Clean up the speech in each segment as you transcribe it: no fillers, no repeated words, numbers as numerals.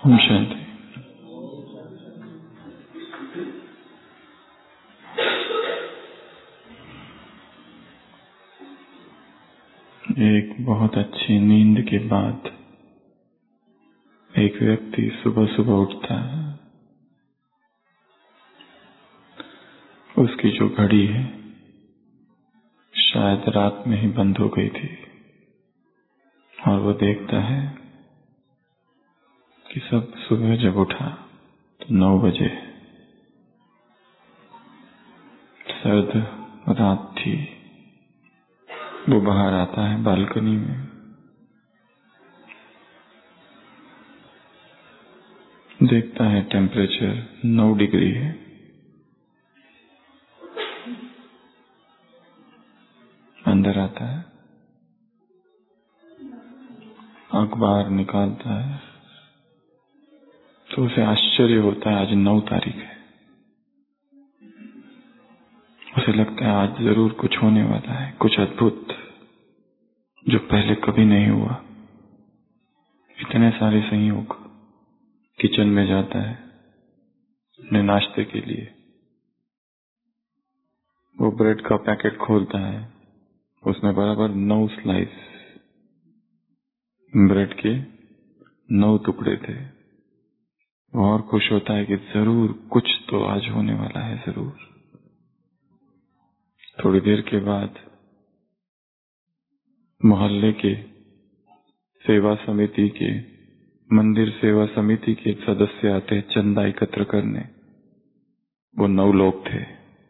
ओम शांति। एक बहुत अच्छी नींद के बाद एक व्यक्ति सुबह सुबह उठता है। उसकी जो घड़ी है शायद रात में ही बंद हो गई थी और वो देखता है कि सब सुबह जब उठा तो 9 बजे। सर्द रात थी। वो बाहर आता है बालकनी में, देखता है टेम्परेचर 9 डिग्री है। अंदर आता है, अखबार निकालता है तो उसे आश्चर्य होता है, आज 9 तारीख है। उसे लगता है आज जरूर कुछ होने वाला है, कुछ अद्भुत जो पहले कभी नहीं हुआ। इतने सारे संयोग। किचन में जाता है अपने नाश्ते के लिए। वो ब्रेड का पैकेट खोलता है, उसमें बराबर 9 स्लाइस ब्रेड के 9 टुकड़े थे। वो और खुश होता है कि जरूर कुछ तो आज होने वाला है, जरूर। थोड़ी देर के बाद मोहल्ले के सेवा समिति के, मंदिर सेवा समिति के सदस्य आते हैं चंदा एकत्र करने। वो 9 लोग थे।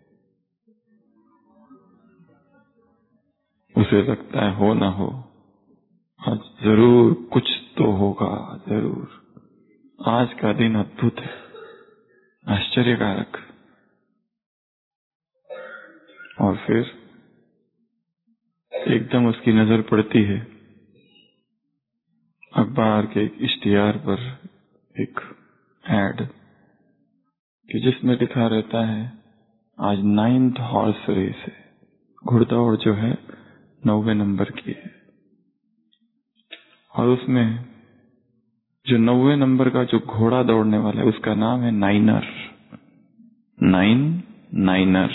उसे लगता है हो ना हो, आज जरूर कुछ तो होगा, जरूर। आज का दिन अद्भुत है, आश्चर्यकारक। और फिर एकदम उसकी नजर पड़ती है अखबार के एक इश्तिहार पर, एक एड कि जिसमें लिखा रहता है आज 9th हॉर्स रेस है। घुड़दौड़ जो है 9वें नंबर की है। और उसमें जो 9वें नंबर का जो घोड़ा दौड़ने वाला है उसका नाम है नाइनर। 9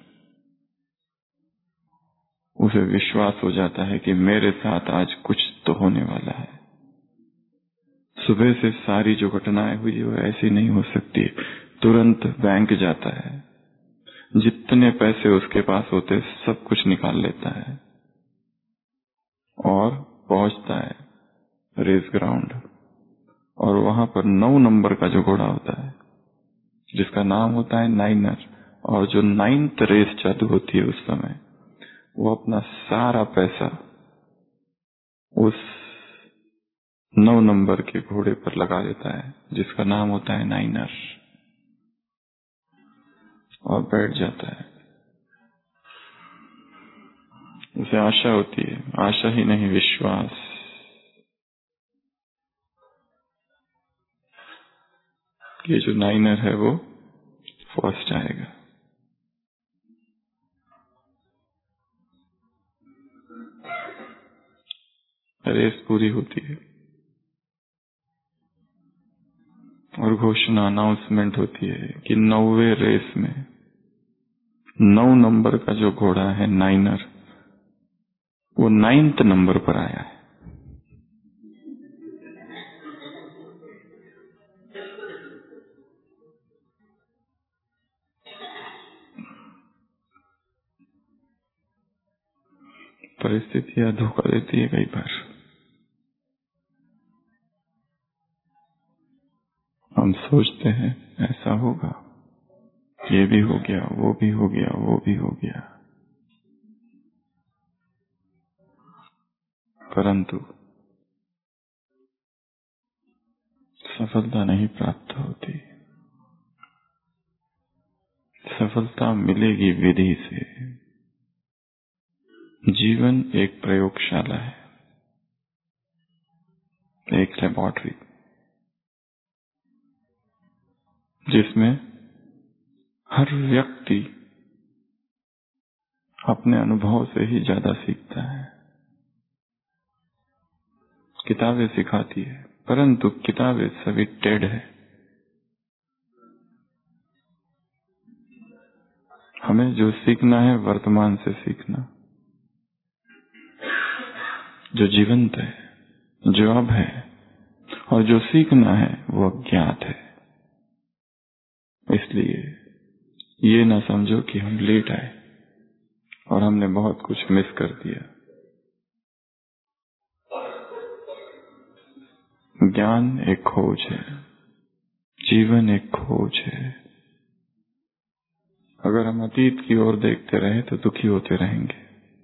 उसे विश्वास हो जाता है कि मेरे साथ आज कुछ तो होने वाला है। सुबह से सारी जो घटनाएं हुई वो ऐसी नहीं हो सकती। तुरंत बैंक जाता है, जितने पैसे उसके पास होते सब कुछ निकाल लेता है और पहुंचता है रेस ग्राउंड। और वहां पर 9 नंबर का जो घोड़ा होता है जिसका नाम होता है नाइनर, और जो 9th रेस चालू होती है उस समय वो अपना सारा पैसा उस 9 नंबर के घोड़े पर लगा देता है जिसका नाम होता है नाइनर, और बैठ जाता है। उसे आशा होती है, आशा ही नहीं विश्वास, कि जो नाइनर है वो फर्स्ट आएगा। रेस पूरी होती है और घोषणा, अनाउंसमेंट होती है कि 9वें रेस में 9 नंबर का जो घोड़ा है नाइनर, वो 9th नंबर पर आया है। परिस्थितियां धोखा देती है कई बार। हम सोचते हैं ऐसा होगा, ये भी हो गया, वो भी हो गया, वो भी हो गया, परंतु सफलता नहीं प्राप्त होती। सफलता मिलेगी विधि से। जीवन एक प्रयोगशाला है, एक लेबोरेटरी, जिसमें हर व्यक्ति अपने अनुभव से ही ज्यादा सीखता है। किताबें सिखाती है परंतु किताबें सभी टेढ़ है। हमें जो सीखना है वर्तमान से सीखना, जो जीवंत है, जो अब है, और जो सीखना है वो अज्ञात है। इसलिए ये ना समझो कि हम लेट आए और हमने बहुत कुछ मिस कर दिया। ज्ञान एक खोज है, जीवन एक खोज है। अगर हम अतीत की ओर देखते रहे तो दुखी होते रहेंगे।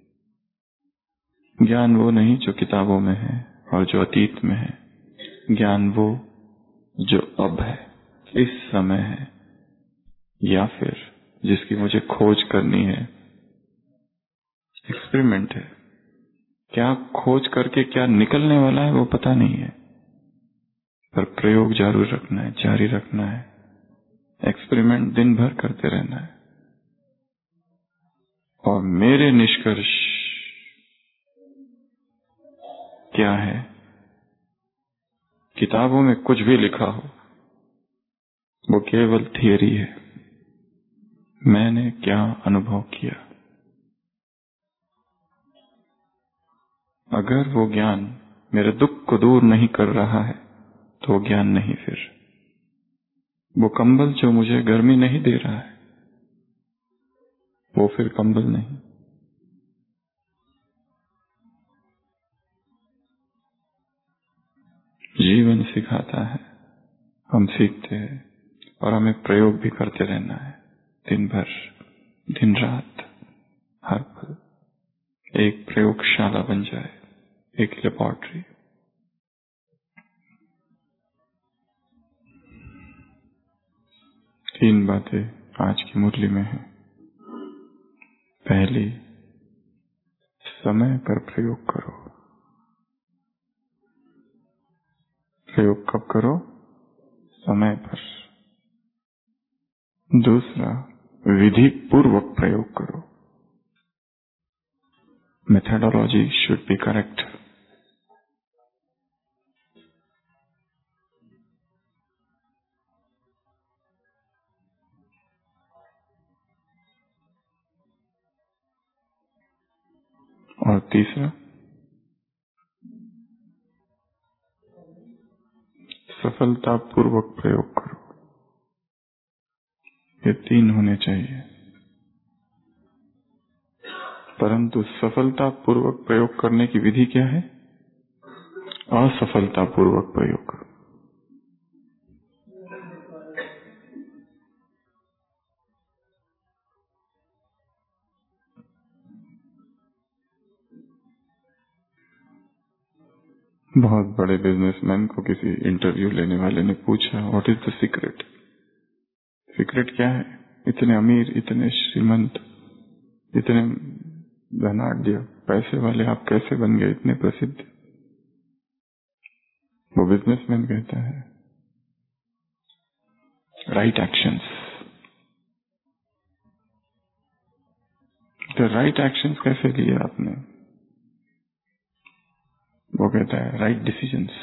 ज्ञान वो नहीं जो किताबों में है और जो अतीत में है। ज्ञान वो जो अब है, इस समय है, या फिर जिसकी मुझे खोज करनी है। एक्सपेरिमेंट है। क्या खोज करके क्या निकलने वाला है वो पता नहीं है, पर प्रयोग जारी रखना है। एक्सपेरिमेंट दिन भर करते रहना है। और मेरे निष्कर्ष क्या है? किताबों में कुछ भी लिखा हो वो केवल थियरी है। मैंने क्या अनुभव किया? अगर वो ज्ञान मेरे दुख को दूर नहीं कर रहा है तो वो ज्ञान नहीं। फिर वो कंबल जो मुझे गर्मी नहीं दे रहा है वो फिर कंबल नहीं। जीवन सिखाता है, हम सीखते हैं, और हमें प्रयोग भी करते रहना है। दिन भर, दिन रात, हर पल एक प्रयोगशाला बन जाए, एक लेबोरेटरी। तीन बातें आज की मुरली में है। पहली, समय पर प्रयोग करो। प्रयोग कब करो? समय पर। दूसरा, विधि पूर्वक प्रयोग करो। Methodology should be correct. और तीसरा, सफलतापूर्वक प्रयोग करो। ये तीन होने चाहिए। परंतु सफलतापूर्वक प्रयोग करने की विधि क्या है? असफलतापूर्वक प्रयोग। बहुत बड़े बिजनेसमैन को किसी इंटरव्यू लेने वाले ने पूछा, what is the secret? Secret क्या है? इतने अमीर, इतने श्रीमंत, इतने धनाढ्य, पैसे वाले आप कैसे बन गए, इतने प्रसिद्ध? वो बिजनेसमैन कहता है, राइट एक्शंस। तो राइट एक्शंस कैसे लिए आपने? वो कहता है, राइट डिसीजंस।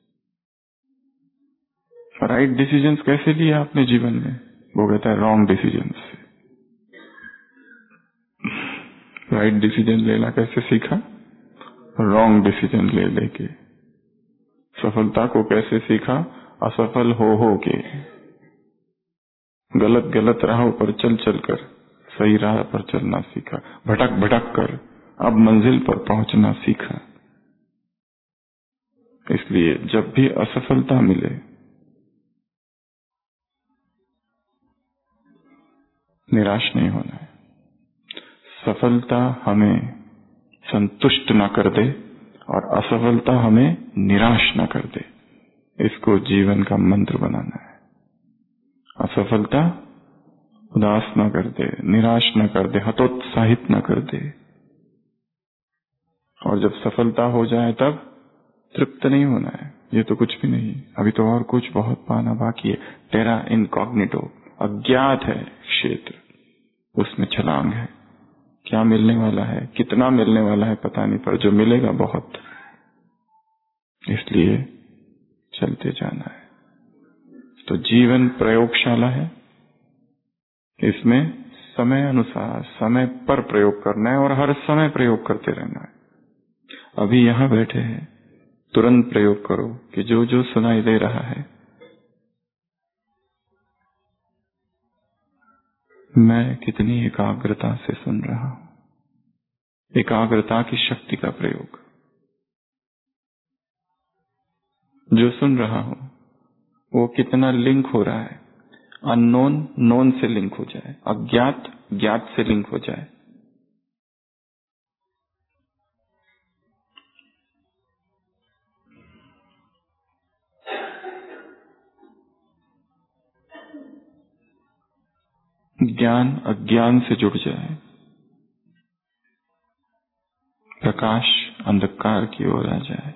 राइट डिसीजंस कैसे लिए आपने जीवन में? वो कहता है, रॉन्ग डिसीजंस। राइट डिसीजन लेना कैसे सीखा? रॉन्ग डिसीजन ले लेके। सफलता को कैसे सीखा? असफल हो के, गलत राहों पर चल कर सही राह पर चलना सीखा। भटक कर अब मंजिल पर पहुंचना सीखा। इसलिए जब भी असफलता मिले, निराश नहीं होना है। सफलता हमें संतुष्ट न कर दे और असफलता हमें निराश न कर दे। इसको जीवन का मंत्र बनाना है। असफलता उदास न कर दे, निराश न कर दे, हतोत्साहित न कर दे। और जब सफलता हो जाए तब तृप्त नहीं होना है। ये तो कुछ भी नहीं, अभी तो और कुछ बहुत पाना बाकी है। टेरा इनकॉग्निटो, अज्ञात है क्षेत्र, उसमें छलांग है। क्या मिलने वाला है, कितना मिलने वाला है पता नहीं, पर जो मिलेगा बहुत। इसलिए चलते जाना है। तो जीवन प्रयोगशाला है, इसमें समय अनुसार समय पर प्रयोग करना है और हर समय प्रयोग करते रहना है। अभी यहां बैठे हैं, तुरंत प्रयोग करो कि जो जो सुनाई दे रहा है मैं कितनी एकाग्रता से सुन रहा हूं। एकाग्रता की शक्ति का प्रयोग। जो सुन रहा हूं वो कितना लिंक हो रहा है। अननोन नोन से लिंक हो जाए, अज्ञात ज्ञात से लिंक हो जाए। ज्ञान अज्ञान से जुड़ जाए, प्रकाश अंधकार की ओर आ जाए।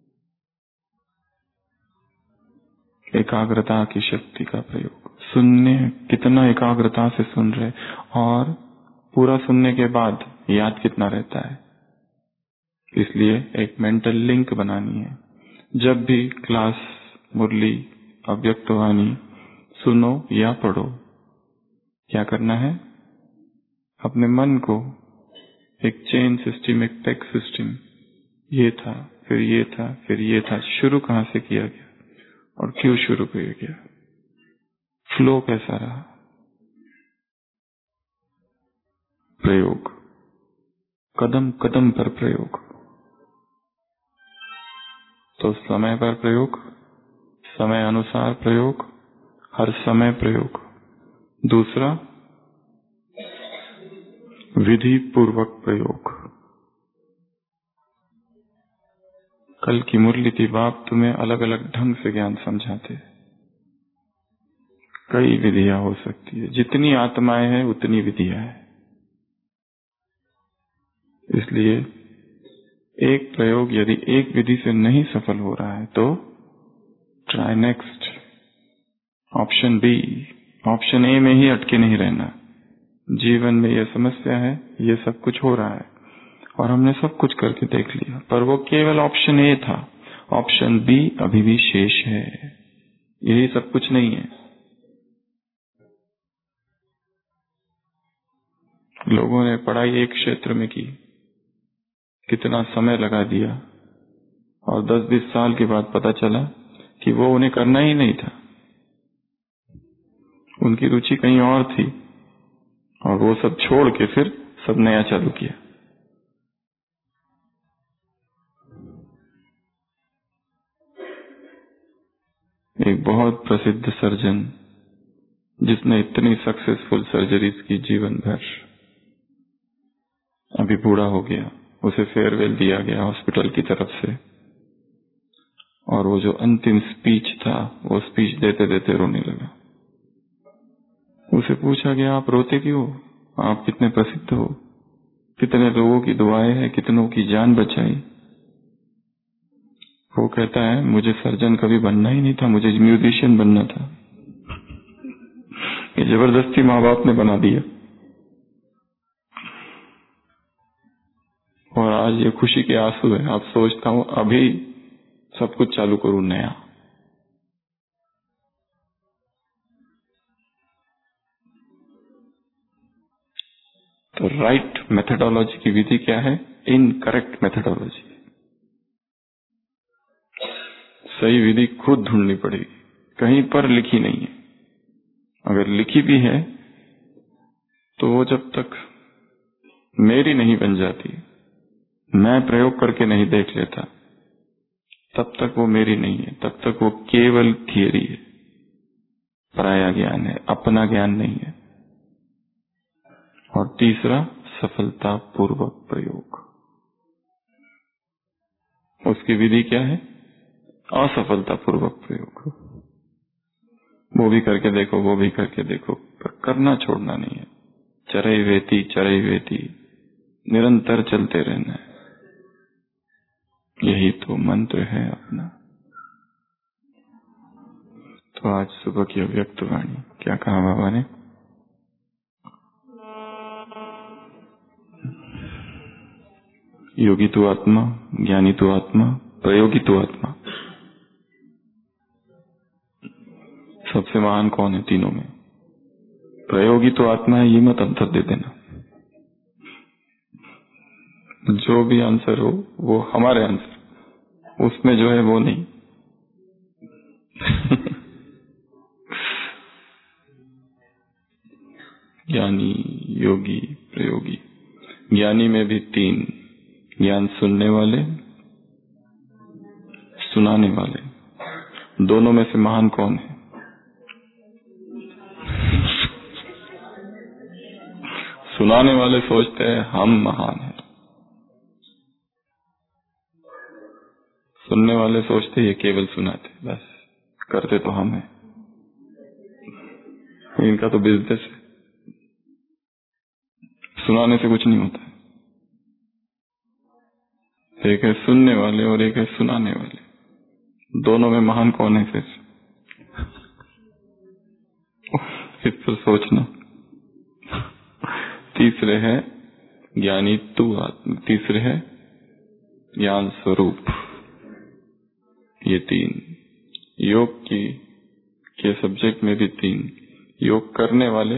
एकाग्रता की शक्ति का प्रयोग। सुनने कितना एकाग्रता से सुन रहे और पूरा सुनने के बाद याद कितना रहता है। इसलिए एक मेंटल लिंक बनानी है। जब भी क्लास, मुरली, अव्यक्तवाणी सुनो या पढ़ो, क्या करना है? अपने मन को एक चेन सिस्टम, एक पैक सिस्टम, ये था, फिर ये था, फिर ये था, शुरू कहां से किया गया और क्यों शुरू किया गया, फ्लो कैसा रहा। प्रयोग, कदम कदम पर प्रयोग। तो समय पर प्रयोग, समय अनुसार प्रयोग, हर समय प्रयोग। दूसरा, विधि पूर्वक प्रयोग। कल की मुरली थी, बाप तुम्हें अलग अलग ढंग से ज्ञान समझाते। कई विधियां हो सकती है, जितनी आत्माएं हैं उतनी विधियां हैं। इसलिए एक प्रयोग यदि एक विधि से नहीं सफल हो रहा है तो try next. Option B, option A में ही अटके नहीं रहना। जीवन में यह समस्या है, ये सब कुछ हो रहा है और हमने सब कुछ करके देख लिया, पर वो केवल ऑप्शन ए था। ऑप्शन बी अभी भी शेष है। यही सब कुछ नहीं है। लोगों ने पढ़ाई एक क्षेत्र में की, कितना समय लगा दिया और 10-20 साल के बाद पता चला कि वो उन्हें करना ही नहीं था। उनकी रुचि कहीं और थी और वो सब छोड़ के फिर सब नया चालू किया। एक बहुत प्रसिद्ध सर्जन जिसने इतनी सक्सेसफुल सर्जरीज की जीवन भर, अभी बूढ़ा हो गया, उसे फेयरवेल दिया गया हॉस्पिटल की तरफ से और वो जो अंतिम स्पीच था, वो स्पीच देते देते रोने लगा। उसे पूछा गया, आप रोते क्यों? आप कितने प्रसिद्ध हो, कितने लोगों की दुआएं हैं, कितनों की जान बचाई। वो कहता है, मुझे सर्जन कभी बनना ही नहीं था, मुझे म्यूजिशियन बनना था। ये जबरदस्ती माँ बाप ने बना दिया और आज ये खुशी के आंसू है। आप सोचता हूँ अभी सब कुछ चालू करूं नया। तो राइट मेथोडोलॉजी की विधि क्या है? Incorrect methodology. सही विधि खुद ढूंढनी पड़ेगी, कहीं पर लिखी नहीं है। अगर लिखी भी है तो वो जब तक मेरी नहीं बन जाती, मैं प्रयोग करके नहीं देख लेता, तब तक वो मेरी नहीं है, तब तक वो केवल थियरी है, पराया ज्ञान है, अपना ज्ञान नहीं है। और तीसरा, सफलता पूर्वक प्रयोग। उसकी विधि क्या है? असफलता पूर्वक प्रयोग। वो भी करके देखो, वो भी करके देखो, पर करना छोड़ना नहीं है। चरई वेती निरंतर चलते रहना है। यही तो मंत्र है अपना। तो आज सुबह की अव्यक्तवाणी क्या कहा बाबा ने? योगी तो आत्मा, ज्ञानी तो आत्मा, प्रयोगी तो आत्मा। मुझसे महान कौन है तीनों में? प्रयोगी तो आत्मा है, ये मत अंतर दे देना। जो भी आंसर हो वो हमारे आंसर, उसमें जो है वो नहीं। ज्ञानी, योगी, प्रयोगी। ज्ञानी में भी तीन, ज्ञान सुनने वाले, सुनाने वाले। दोनों में से महान कौन है? सुनाने वाले सोचते हैं हम महान हैं, सुनने वाले सोचते ये केवल सुनाते, बस करते तो हम हैं, इनका तो बिजनेस है, सुनाने से कुछ नहीं होता है। एक है सुनने वाले और एक है सुनाने वाले, दोनों में महान कौन है फिर? इस पर सोचना। तीसरे है ज्ञानी तू आत्मा, तीसरे है ज्ञान स्वरूप। ये तीन योग के सब्जेक्ट में भी तीन, योग करने वाले,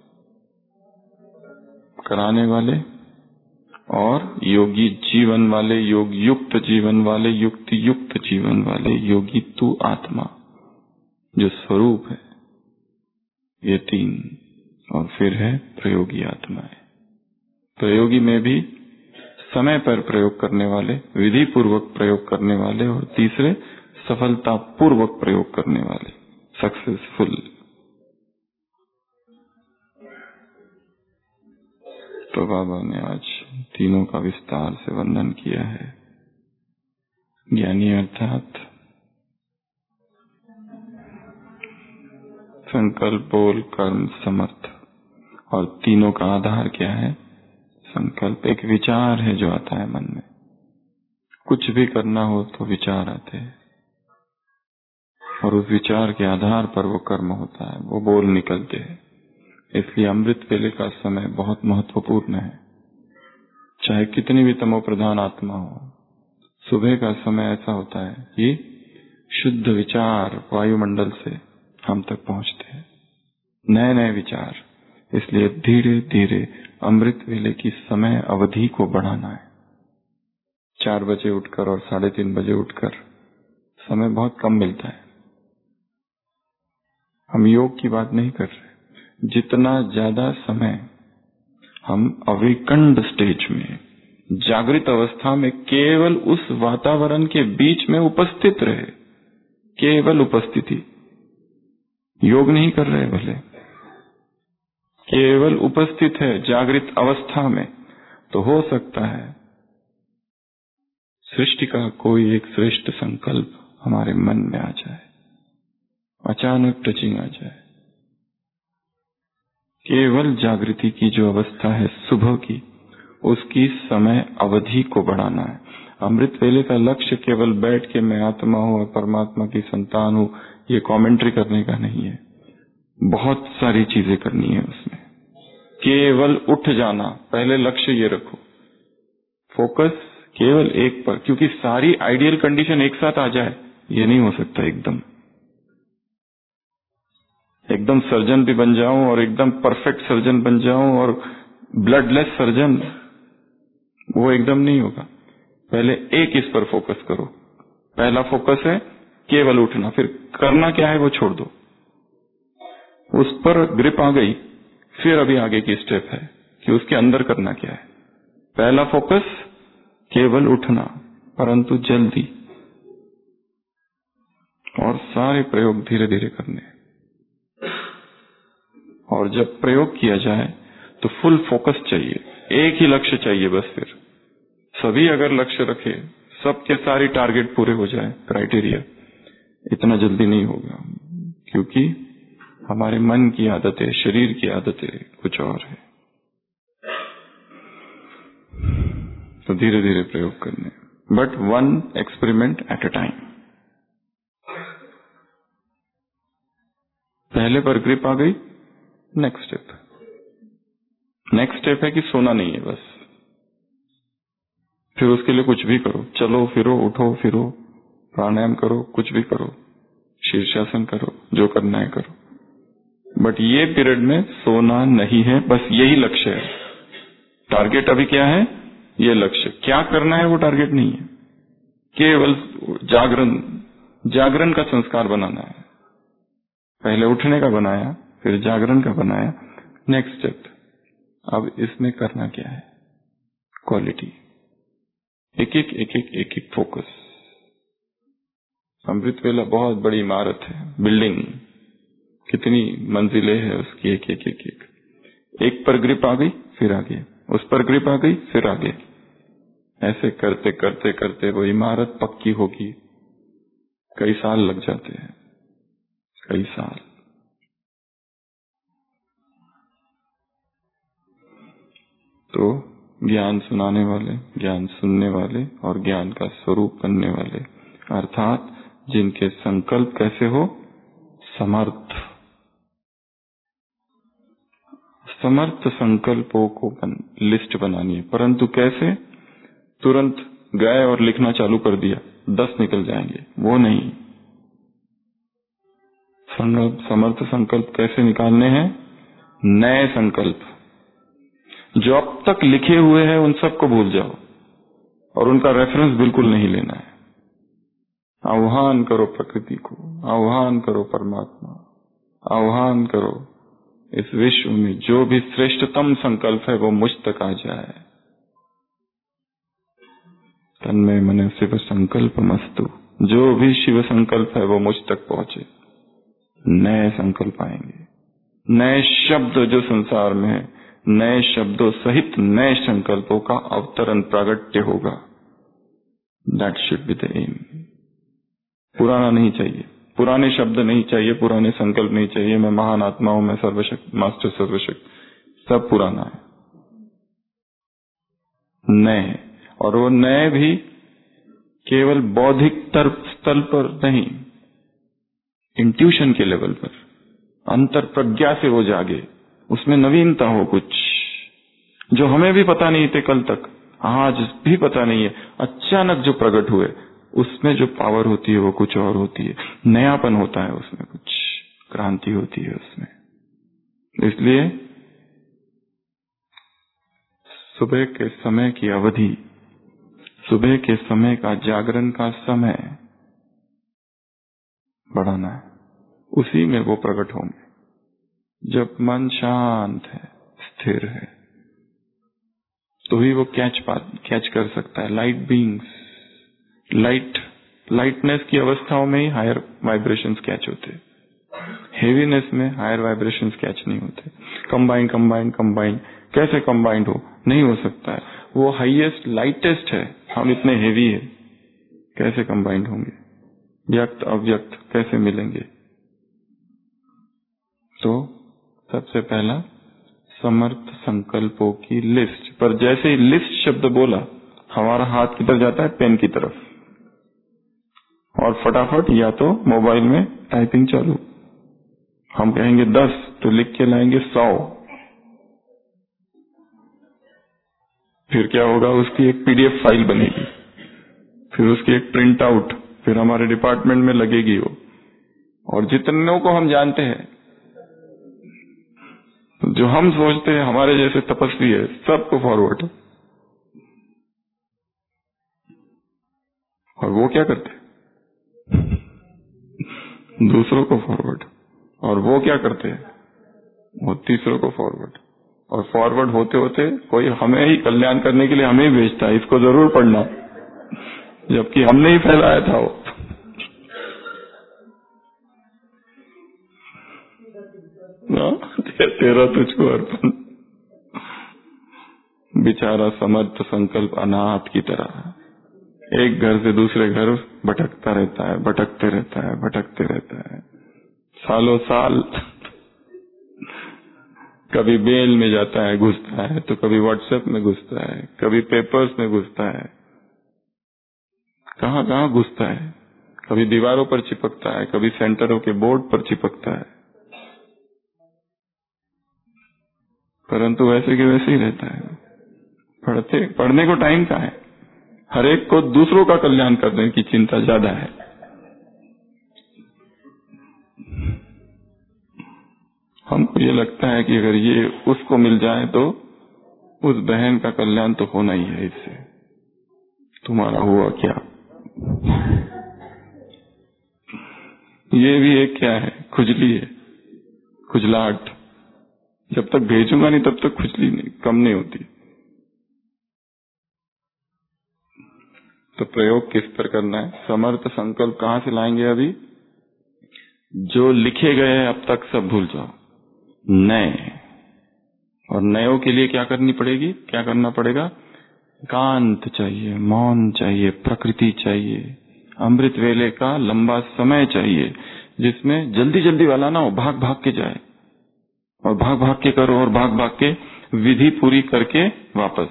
कराने वाले और योगी जीवन वाले, योग युक्त जीवन वाले, युक्ति युक्त जीवन वाले। योगी तू आत्मा जो स्वरूप है, ये तीन। और फिर है प्रयोगी आत्माएं। प्रयोगी में भी समय पर प्रयोग करने वाले, विधि पूर्वक प्रयोग करने वाले, और तीसरे सफलता पूर्वक प्रयोग करने वाले, सक्सेसफुल। तो बाबा ने आज तीनों का विस्तार से वर्णन किया है। ज्ञानी अर्थात संकल्प, बोल, कर्म, समर्थ। और तीनों का आधार क्या है? संकल्प। एक विचार है जो आता है मन में, कुछ भी करना हो तो विचार आते हैं, और उस विचार के आधार पर वो कर्म होता है, वो बोल निकलते हैं। इसलिए अमृत वेले का समय बहुत महत्वपूर्ण है। चाहे कितनी भी तमो प्रधान आत्मा हो, सुबह का समय ऐसा होता है कि शुद्ध विचार वायुमंडल से हम तक पहुंचते हैं, नए नए विचार। इसलिए धीरे धीरे अमृत वेले की समय अवधि को बढ़ाना है। 4 बजे उठकर और 3:30 बजे उठकर समय बहुत कम मिलता है। हम योग की बात नहीं कर रहे। जितना ज्यादा समय हम अविकंड स्टेज में, जागृत अवस्था में, केवल उस वातावरण के बीच में उपस्थित रहे, केवल उपस्थिति, योग नहीं कर रहे भले, केवल उपस्थित है जागृत अवस्था में, तो हो सकता है सृष्टि का कोई एक श्रेष्ठ संकल्प हमारे मन में आ जाए, अचानक टचिंग आ जाए। केवल जागृति की जो अवस्था है सुबह की, उसकी समय अवधि को बढ़ाना है। अमृत वेले का लक्ष्य केवल बैठ के मैं आत्मा हूं और परमात्मा की संतान हूं, ये कमेंट्री करने का नहीं है। बहुत सारी चीजें करनी है उसमें। केवल उठ जाना, पहले लक्ष्य ये रखो, फोकस केवल एक पर, क्योंकि सारी आइडियल कंडीशन एक साथ आ जाए ये नहीं हो सकता। एकदम सर्जन भी बन जाऊं और एकदम परफेक्ट सर्जन बन जाऊं और ब्लडलेस सर्जन, वो एकदम नहीं होगा। पहले एक इस पर फोकस करो। पहला फोकस है केवल उठना, फिर करना क्या है वो छोड़ दो। उस पर ग्रिप आ गई, फिर अभी आगे की स्टेप है कि उसके अंदर करना क्या है। पहला फोकस केवल उठना, परंतु जल्दी, और सारे प्रयोग धीरे धीरे करने। और जब प्रयोग किया जाए तो फुल फोकस चाहिए, एक ही लक्ष्य चाहिए बस। फिर सभी अगर लक्ष्य रखे, सबके सारी टारगेट पूरे हो जाए, क्राइटेरिया, इतना जल्दी नहीं होगा, क्योंकि हमारे मन की आदतें, शरीर की आदतें कुछ और है। तो धीरे धीरे प्रयोग करने, but 1 experiment at a time. पहले पर ग्रिप आ गई, नेक्स्ट स्टेप है कि सोना नहीं है बस। फिर उसके लिए कुछ भी करो, चलो फिरो, उठो फिरो, प्राणायाम करो, कुछ भी करो, शीर्षासन करो, जो करना है करो, बट ये पीरियड में सोना नहीं है, बस यही लक्ष्य है। टारगेट अभी क्या है? ये लक्ष्य। क्या करना है वो टारगेट नहीं है, केवल जागरण का संस्कार बनाना है। पहले उठने का बनाया, फिर जागरण का बनाया, नेक्स्ट स्टेप। अब इसमें करना क्या है? क्वालिटी, एक एक फोकस। अमृत वेला बहुत बड़ी इमारत है, बिल्डिंग, कितनी मंजिलें हैं उसकी, एक पर ग्रिप आ गई फिर आगे, उस पर ग्रिप आ गई फिर आगे, ऐसे करते करते करते वो इमारत पक्की होगी। कई साल लग जाते हैं, कई साल। तो ज्ञान सुनाने वाले, ज्ञान सुनने वाले और ज्ञान का स्वरूप बनने वाले, अर्थात जिनके संकल्प कैसे हो? समर्थ संकल्पों को लिस्ट बनानी है। परंतु कैसे? तुरंत गए और लिखना चालू कर दिया 10 निकल जाएंगे, वो नहीं। समर्थ संकल्प कैसे निकालने हैं? नए संकल्प जो अब तक लिखे हुए हैं उन सबको भूल जाओ और उनका रेफरेंस बिल्कुल नहीं लेना है। आह्वान करो प्रकृति को, आह्वान करो परमात्मा, आह्वान करो इस विश्व में जो भी श्रेष्ठतम संकल्प है वो मुझ तक आ जाए। तन्मय मन शिव संकल्प मस्तु, जो भी शिव संकल्प है वो मुझ तक पहुंचे। नए संकल्प आएंगे, नए शब्द जो संसार में है, नए शब्दों सहित नए संकल्पों का अवतरण प्रागट्य होगा। That should be the aim. पुराना नहीं चाहिए, पुराने शब्द नहीं चाहिए, पुराने संकल्प नहीं चाहिए, मैं महान आत्मा हूं, मैं सर्वशक्ति, मास्टर सर्वशक्ति, सब पुराना है। नए, और वो नए भी केवल बौद्धिक स्तर पर नहीं, इंट्यूशन के लेवल पर, अंतर प्रज्ञा से वो जागे, उसमें नवीनता हो, कुछ जो हमें भी पता नहीं थे कल तक, आज भी पता नहीं है, अचानक जो प्रकट हुए, उसमें जो पावर होती है वो कुछ और होती है, नयापन होता है उसमें, कुछ क्रांति होती है उसमें। इसलिए सुबह के समय की अवधि, सुबह के समय का जागरण का समय बढ़ाना है, उसी में वो प्रकट होंगे। जब मन शांत है, स्थिर है, तो ही वो कैच कर सकता है। लाइट बीइंग्स, लाइटनेस की अवस्थाओं में ही हायर वाइब्रेशंस कैच होते, हेवीनेस में हायर वाइब्रेशंस कैच नहीं होते। कंबाइन कैसे कंबाइंड हो? नहीं हो सकता है। वो हाईएस्ट लाइटेस्ट है, हम इतने हेवी है, कैसे कंबाइंड होंगे? व्यक्त अव्यक्त कैसे मिलेंगे? तो सबसे पहला समर्थ संकल्पों की लिस्ट। पर जैसे ही लिस्ट शब्द बोला, हमारा हाथ किधर जाता है? पेन की तरफ, और फटाफट या तो मोबाइल में टाइपिंग चालू। हम कहेंगे 10 तो लिख के लाएंगे 100। फिर क्या होगा? उसकी एक पीडीएफ फाइल बनेगी, फिर उसकी एक प्रिंट आउट, फिर हमारे डिपार्टमेंट में लगेगी वो। और जितनों को हम जानते हैं, जो हम सोचते हैं हमारे जैसे तपस्वी है, सबको फॉरवर्ड। और वो क्या करते हैं? दूसरों को फॉरवर्ड। और वो क्या करते हैं? वो तीसरों को फॉरवर्ड। और फॉरवर्ड होते होते कोई हमें ही कल्याण करने के लिए हमें ही भेजता है, इसको जरूर पढ़ना, जबकि हमने ही फैलाया था वो। तेरा तुझको अर्पण। बेचारा समर्थ संकल्प अनाथ की तरह एक घर से दूसरे घर भटकता रहता है, भटकते रहता है सालों साल। कभी मेल में जाता है, घुसता है, तो कभी व्हाट्सएप में घुसता है, कभी पेपर्स में घुसता है, कहाँ कहाँ घुसता है। कभी दीवारों पर चिपकता है, कभी सेंटरों के बोर्ड पर चिपकता है, परंतु वैसे के वैसे ही रहता है। पढ़ने को टाइम कहाँ है? हर एक को दूसरों का कल्याण करने की चिंता ज्यादा है। और ये लगता है कि अगर ये उसको मिल जाए तो उस बहन का कल्याण तो होना ही है इससे। तुम्हारा हुआ क्या? ये भी एक क्या है? खुजली है, खुजलाहट। जब तक भेजूंगा नहीं तब तक खुजली नहीं कम नहीं होती। तो प्रयोग किस पर करना है? समर्थ संकल्प कहाँ से लाएंगे? अभी जो लिखे गए हैं अब तक सब भूल जाओ, नए। और नयों के लिए क्या करनी पड़ेगी? क्या करना पड़ेगा? एकांत चाहिए, मौन चाहिए, प्रकृति चाहिए, अमृत वेले का लंबा समय चाहिए, जिसमें जल्दी जल्दी वाला ना हो, भाग भाग के जाए। और भाग भाग के करो, और भाग भाग के विधि पूरी करके वापस।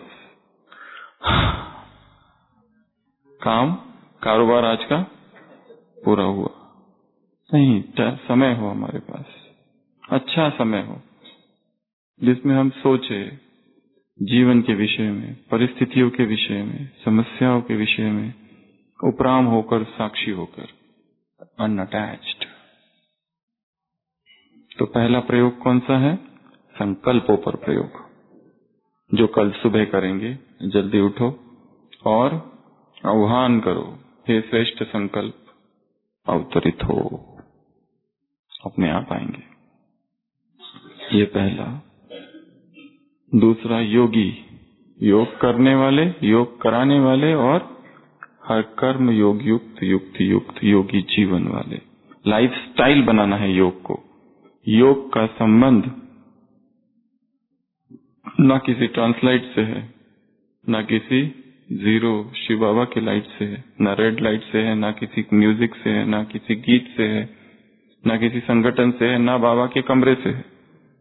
काम कारोबार आज का पूरा हुआ। नहीं, समय हो हमारे पास, अच्छा समय हो, जिसमें हम सोचे जीवन के विषय में, परिस्थितियों के विषय में, समस्याओं के विषय में, उपराम होकर, साक्षी होकर, अनअटैच्ड। तो पहला प्रयोग कौन सा है? संकल्पों पर प्रयोग, जो कल सुबह करेंगे। जल्दी उठो और आह्वान करो, हे श्रेष्ठ संकल्प अवतरित हो, अपने आप आएंगे। ये पहला। दूसरा, योगी, योग करने वाले, योग कराने वाले और हर कर्म योग युक्त युक्त युक्त योगी जीवन वाले। लाइफ स्टाइल बनाना है योग को। योग का संबंध ना किसी ट्रांसलाइट से है, ना किसी जीरो शिव बाबा की लाइट से है, ना रेड लाइट से है, ना किसी म्यूजिक से है, ना किसी गीत से है, ना किसी संगठन से है, ना बाबा के कमरे से है।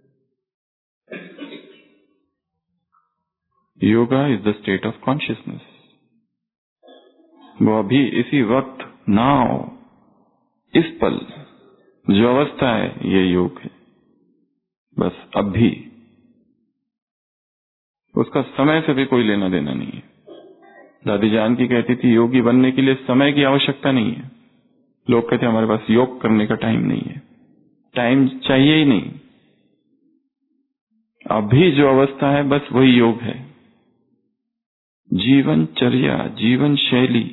Yoga is the state of consciousness. वो अभी इसी वक्त, नाउ, इस पल जो अवस्था है, ये योग है। बस अभी, उसका समय से भी कोई लेना देना नहीं है। दादी जान की कहती थी, योगी बनने के लिए समय की आवश्यकता नहीं है। लोग कहते हमारे पास योग करने का टाइम नहीं है। टाइम चाहिए ही नहीं, अभी जो अवस्था है बस वही योग है। जीवनचर्या, जीवन शैली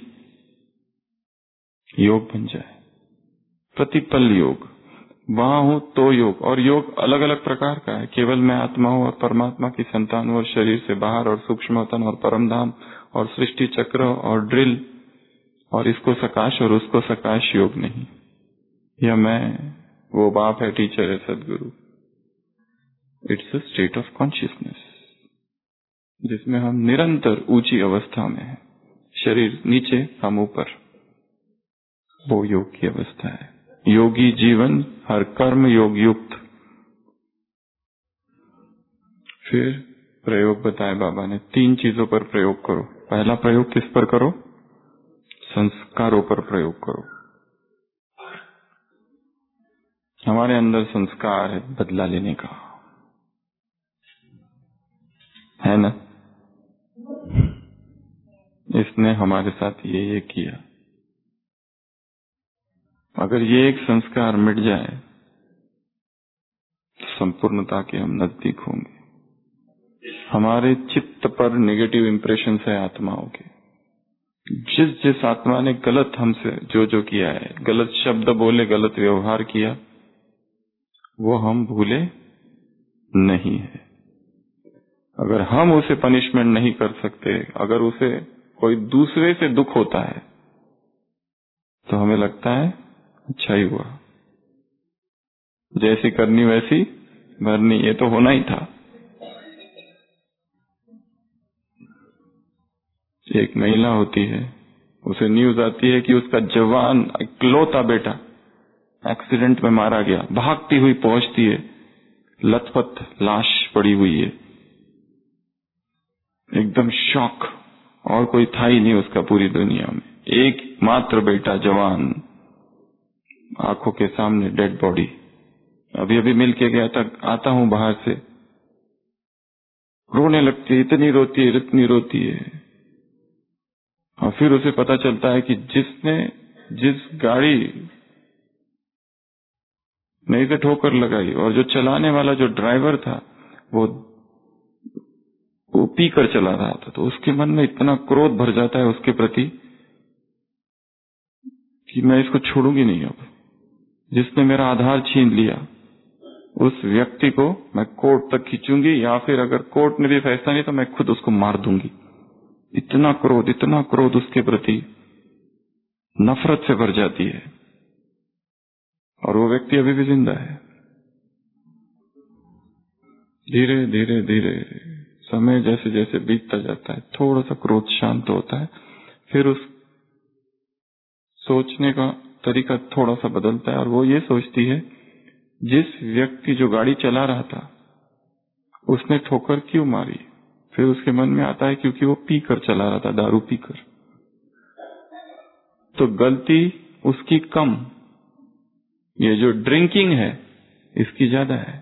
योग बन जाए, प्रतिपल योग। वहां हूं तो योग। और योग अलग अलग प्रकार का है। केवल मैं आत्मा हूं और परमात्मा की संतान हूं और शरीर से बाहर, और सूक्ष्मतन और परमधाम और सृष्टि चक्र और ड्रिल और इसको सकाश और उसको सकाश योग नहीं। या मैं, वो बाप है, टीचर है, Sadhguru. It's a state of consciousness, जिसमें हम निरंतर ऊंची अवस्था में हैं। शरीर नीचे, हम ऊपर, वो योग की अवस्था है। योगी जीवन हर कर्म योग युक्त। फिर प्रयोग बताए बाबा ने, 3 चीजों पर प्रयोग करो। पहला प्रयोग किस पर करो? संस्कारों पर प्रयोग करो। हमारे अंदर संस्कार है बदला लेने का, है ना? इसने हमारे साथ ये किया। अगर ये एक संस्कार मिट जाए, संपूर्णता के हम नजदीक होंगे। हमारे चित्त पर नेगेटिव इंप्रेशन है आत्माओं के। जिस जिस आत्मा ने गलत हमसे जो जो किया है, गलत शब्द बोले, गलत व्यवहार किया, वो हम भूले नहीं है। अगर हम उसे पनिशमेंट नहीं कर सकते, अगर उसे कोई दूसरे से दुख होता है, तो हमें लगता है अच्छा ही हुआ, जैसी करनी वैसी भरनी, ये तो होना ही था। एक महिला होती है, उसे न्यूज आती है कि उसका जवान इकलौता बेटा एक्सीडेंट में मारा गया। भागती हुई पहुंचती है, लथपथ लाश पड़ी हुई है, एकदम शॉक, और कोई था ही नहीं उसका पूरी दुनिया में। एक मात्र बेटा जवान, आंखों के सामने डेड बॉडी। अभी अभी मिल के गया था, आता हूं बाहर से, रोने लगती है, इतनी रोती है, इतनी रोती है। और फिर उसे पता चलता है कि जिस गाड़ी नहीं से ठोकर लगाई, और जो चलाने वाला जो ड्राइवर था वो पी कर चला रहा था, तो उसके मन में इतना क्रोध भर जाता है उसके प्रति कि मैं इसको छोड़ूंगी नहीं। अब जिसने मेरा आधार छीन लिया उस व्यक्ति को मैं कोर्ट तक खींचूंगी, या फिर अगर कोर्ट ने भी फैसला नहीं तो मैं खुद उसको मार दूंगी। इतना क्रोध उसके प्रति नफरत से भर जाती है, और वो व्यक्ति अभी भी जिंदा है। धीरे धीरे धीरे समय जैसे जैसे बीतता जाता है, थोड़ा सा क्रोध शांत होता है, फिर उस सोचने का तरीका थोड़ा सा बदलता है, और वो ये सोचती है जिस व्यक्ति जो गाड़ी चला रहा था उसने ठोकर क्यों मारी। फिर उसके मन में आता है क्योंकि वो पी कर चला रहा था, दारू पीकर, तो गलती उसकी कम, ये जो ड्रिंकिंग है इसकी ज्यादा है।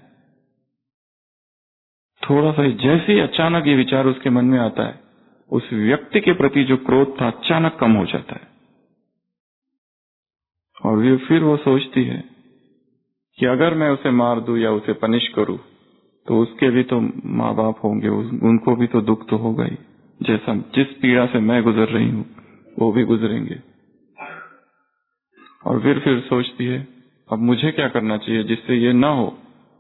थोड़ा सा जैसे ही अचानक ये विचार उसके मन में आता है, उस व्यक्ति के प्रति जो क्रोध था अचानक कम हो जाता है, और फिर वो सोचती है कि अगर मैं उसे मार दूं या उसे पनिश करूं तो उसके भी तो माँ बाप होंगे, उनको भी तो दुख तो होगा ही, जैसा जिस पीड़ा से मैं गुजर रही हूं वो भी गुजरेंगे। और फिर सोचती है अब मुझे क्या करना चाहिए जिससे ये ना हो।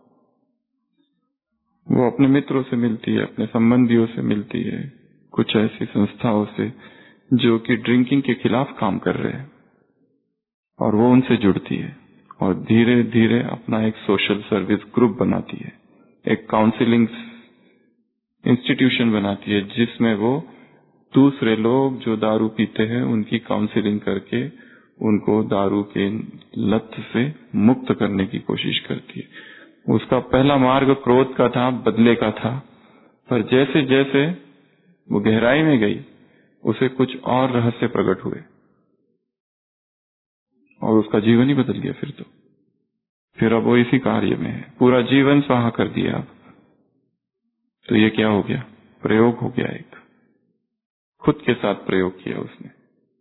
वो अपने मित्रों से मिलती है, अपने संबंधियों से मिलती है, कुछ ऐसी संस्थाओं से जो कि ड्रिंकिंग के खिलाफ काम कर रहे हैं, और वो उनसे जुड़ती है, और धीरे धीरे अपना एक सोशल सर्विस ग्रुप बनाती है, एक काउंसलिंग इंस्टीट्यूशन बनाती है, जिसमें वो दूसरे लोग जो दारू पीते हैं उनकी काउंसलिंग करके उनको दारू के लत से मुक्त करने की कोशिश करती है। उसका पहला मार्ग क्रोध का था, बदले का था, पर जैसे जैसे वो गहराई में गई उसे कुछ और रहस्य प्रकट हुए, और उसका जीवन ही बदल गया। फिर अब वो इसी कार्य में है, पूरा जीवन स्वाहा कर दिया। अब तो ये क्या हो गया, प्रयोग हो गया, एक खुद के साथ प्रयोग किया उसने,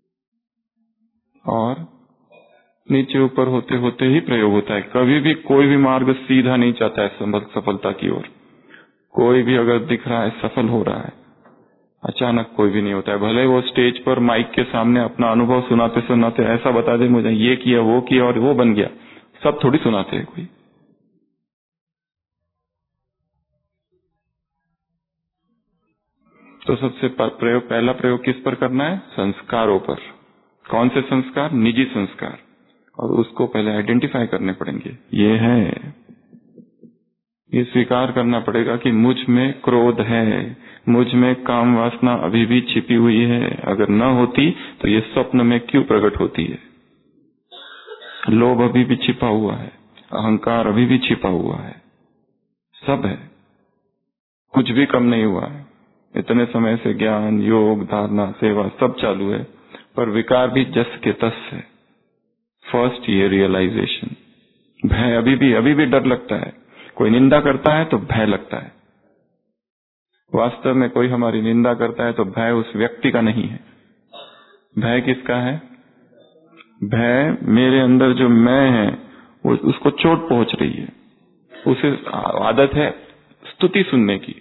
और नीचे ऊपर होते होते ही प्रयोग होता है। कभी भी कोई भी मार्ग सीधा नहीं जाता है सफलता की ओर। कोई भी अगर दिख रहा है सफल हो रहा है, अचानक कोई भी नहीं होता है। भले वो स्टेज पर माइक के सामने अपना अनुभव सुनाते सुनाते ऐसा बता दे मुझे ये किया वो किया और वो बन गया, सब थोड़ी सुनाते हैं कोई। तो सबसे पहला प्रयोग किस पर करना है, संस्कारों पर। कौन से संस्कार, निजी संस्कार, और उसको पहले आइडेंटिफाई करने पड़ेंगे। ये है, ये स्वीकार करना पड़ेगा कि मुझ में क्रोध है, मुझ में काम वासना अभी भी छिपी हुई है। अगर न होती तो ये स्वप्न में क्यों प्रकट होती है। लोभ अभी भी छिपा हुआ है, अहंकार अभी भी छिपा हुआ है, सब है, कुछ भी कम नहीं हुआ है। इतने समय से ज्ञान, योग, धारणा, सेवा सब चालू है, पर विकार भी जस के तस है। फर्स्ट ये रियलाइजेशन। भय अभी भी डर लगता है। कोई निंदा करता है तो भय लगता है। वास्तव में कोई हमारी निंदा करता है तो भय उस व्यक्ति का नहीं है। भय किसका है, भय मेरे अंदर जो मैं है उसको चोट पहुंच रही है। उसे आदत है स्तुति सुनने की,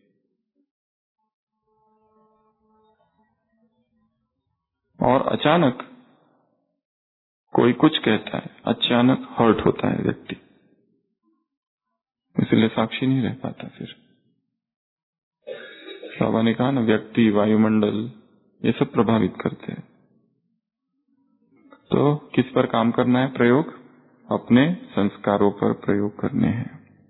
और अचानक कोई कुछ कहता है, अचानक हर्ट होता है व्यक्ति, इसलिए साक्षी नहीं रह पाता। फिर बाबा ने कहा ना, व्यक्ति, वायुमंडल, ये सब प्रभावित करते हैं। तो किस पर काम करना है प्रयोग, अपने संस्कारों पर प्रयोग करने हैं।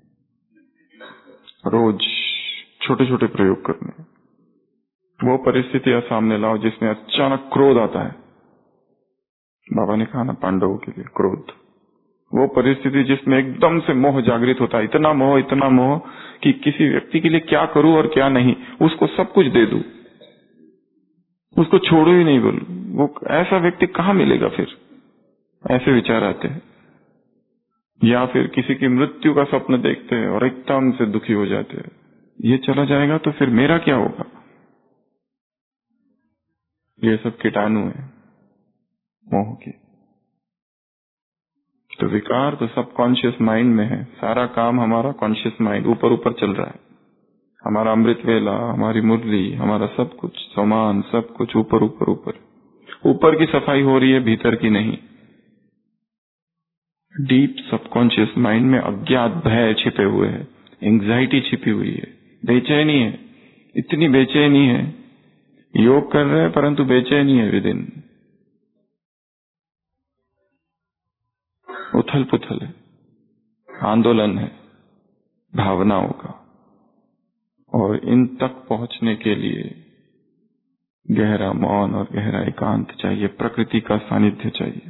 रोज छोटे छोटे प्रयोग करने हैं। वो परिस्थितियां सामने लाओ जिसमें अचानक क्रोध आता है। बाबा ने कहा ना पांडवों के लिए क्रोध, वो परिस्थिति जिसमें एकदम से मोह जागृत होता है, इतना मोह कि किसी व्यक्ति के लिए क्या करूं और क्या नहीं, उसको सब कुछ दे दूं, उसको छोड़ो ही नहीं बोलूं। वो ऐसा व्यक्ति कहाँ मिलेगा फिर, ऐसे विचार आते हैं। या फिर किसी की मृत्यु का स्वप्न देखते हैं और एकदम से दुखी हो जाते हैं, ये चला जाएगा तो फिर मेरा क्या होगा। ये सब कीटाणु है मोह के। तो विकार तो सब कॉन्शियस माइंड में है। सारा काम हमारा कॉन्शियस माइंड ऊपर ऊपर चल रहा है। हमारा अमृत वेला, हमारी मुरली, हमारा सब कुछ सामान, सब कुछ ऊपर ऊपर ऊपर ऊपर की सफाई हो रही है, भीतर की नहीं। डीप सबकॉन्शियस माइंड में अज्ञात भय छिपे हुए हैं, एंग्जाइटी छिपी हुई है, बेचैनी है, इतनी बेचैनी है। योग कर रहे हैं परंतु बेचैनी है विदिन, उथल पुथल है, आंदोलन है भावनाओं का। और इन तक पहुंचने के लिए गहरा मौन और गहरा एकांत चाहिए, प्रकृति का सानिध्य चाहिए,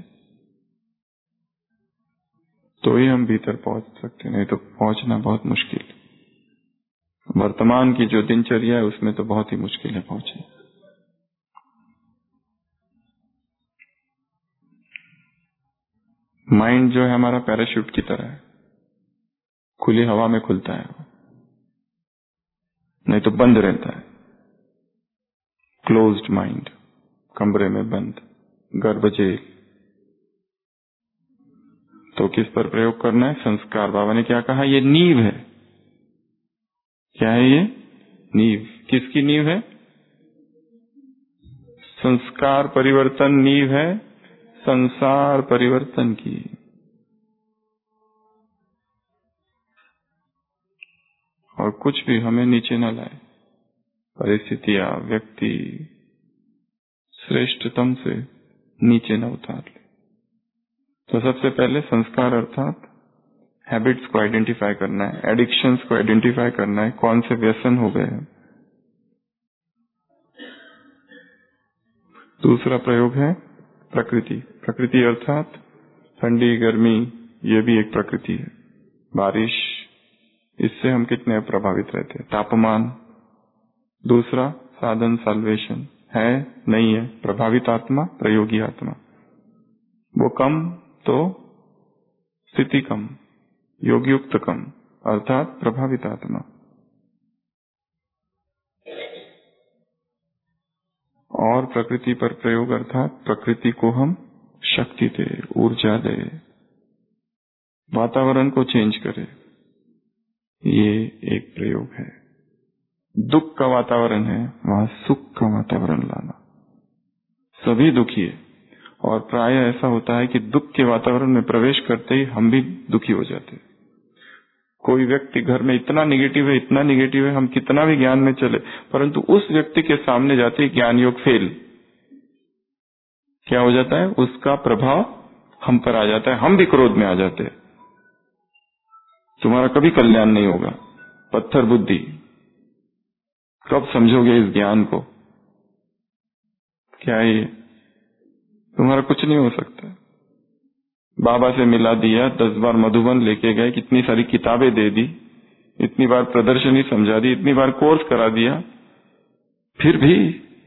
तो ही हम भीतर पहुंच सकते, नहीं तो पहुंचना बहुत मुश्किल है। वर्तमान की जो दिनचर्या है उसमें तो बहुत ही मुश्किल है पहुंचना। माइंड जो है हमारा पैराशूट की तरह है, खुली हवा में खुलता है, नहीं तो बंद रहता है। क्लोज्ड माइंड, कमरे में बंद, गर्भजेल। तो किस पर प्रयोग करना है? संस्कार। बाबा ने क्या कहा? ये नींव है। क्या है ये? नींव। किसकी नींव है? संस्कार परिवर्तन नींव है संसार परिवर्तन की। और कुछ भी हमें नीचे न लाए, परिस्थितियां, व्यक्ति श्रेष्ठतम से नीचे न उतार ले। तो सबसे पहले संस्कार अर्थात हैबिट्स को आइडेंटिफाई करना है, एडिक्शंस को आइडेंटिफाई करना है, कौन से व्यसन हो गए हैं। दूसरा प्रयोग है प्रकृति। प्रकृति अर्थात ठंडी, गर्मी, ये भी एक प्रकृति है। बारिश, इससे हम कितने प्रभावित रहते हैं। तापमान। दूसरा साधन साल्वेशन है, नहीं है, प्रभावित आत्मा, प्रयोगी आत्मा। वो कम तो स्थिति कम, योगयुक्त कम, अर्थात प्रभावित आत्मा। और प्रकृति पर प्रयोग अर्थात प्रकृति को हम शक्ति दे, ऊर्जा दे, वातावरण को चेंज करे। ये एक प्रयोग है। दुख का वातावरण है, वहां सुख का वातावरण लाना। सभी दुखी है और प्राय ऐसा होता है कि दुख के वातावरण में प्रवेश करते ही हम भी दुखी हो जाते हैं। कोई व्यक्ति घर में इतना निगेटिव है, इतना निगेटिव है, हम कितना भी ज्ञान में चले, परंतु उस व्यक्ति के सामने जाते ही ज्ञान योग फेल। क्या हो जाता है? उसका प्रभाव हम पर आ जाता है, हम भी क्रोध में आ जाते हैं। तुम्हारा कभी कल्याण नहीं होगा, पत्थर बुद्धि, कब समझोगे इस ज्ञान को? क्या ये तुम्हारा कुछ नहीं हो सकता। बाबा से मिला दिया, 10 बार मधुबन लेके गए, कितनी सारी किताबें दे दी, इतनी बार प्रदर्शनी समझा दी, इतनी बार कोर्स करा दिया, फिर भी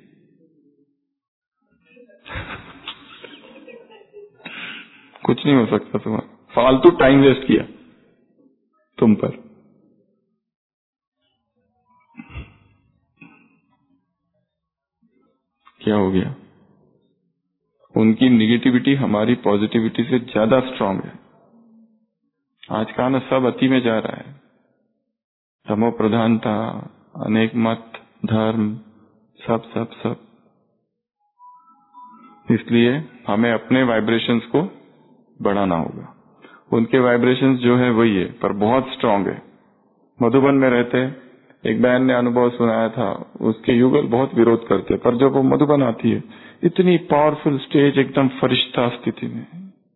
कुछ नहीं हो सकता। तुम्हारा फालतू टाइम वेस्ट किया तुम पर। क्या हो गया? उनकी निगेटिविटी हमारी पॉजिटिविटी से ज्यादा स्ट्रांग है। आज का ना सब अति में जा रहा है, तमो प्रधानता, अनेक मत, धर्म, सब सब सब। इसलिए हमें अपने वाइब्रेशंस को बढ़ाना होगा। उनके वाइब्रेशंस जो है वही है, पर बहुत स्ट्रांग है। मधुबन में रहते एक बहन ने अनुभव सुनाया था, उसके युगल बहुत विरोध करते, पर जब वो मधुबन आती है, इतनी पावरफुल स्टेज, एकदम फरिश्ता स्थिति में।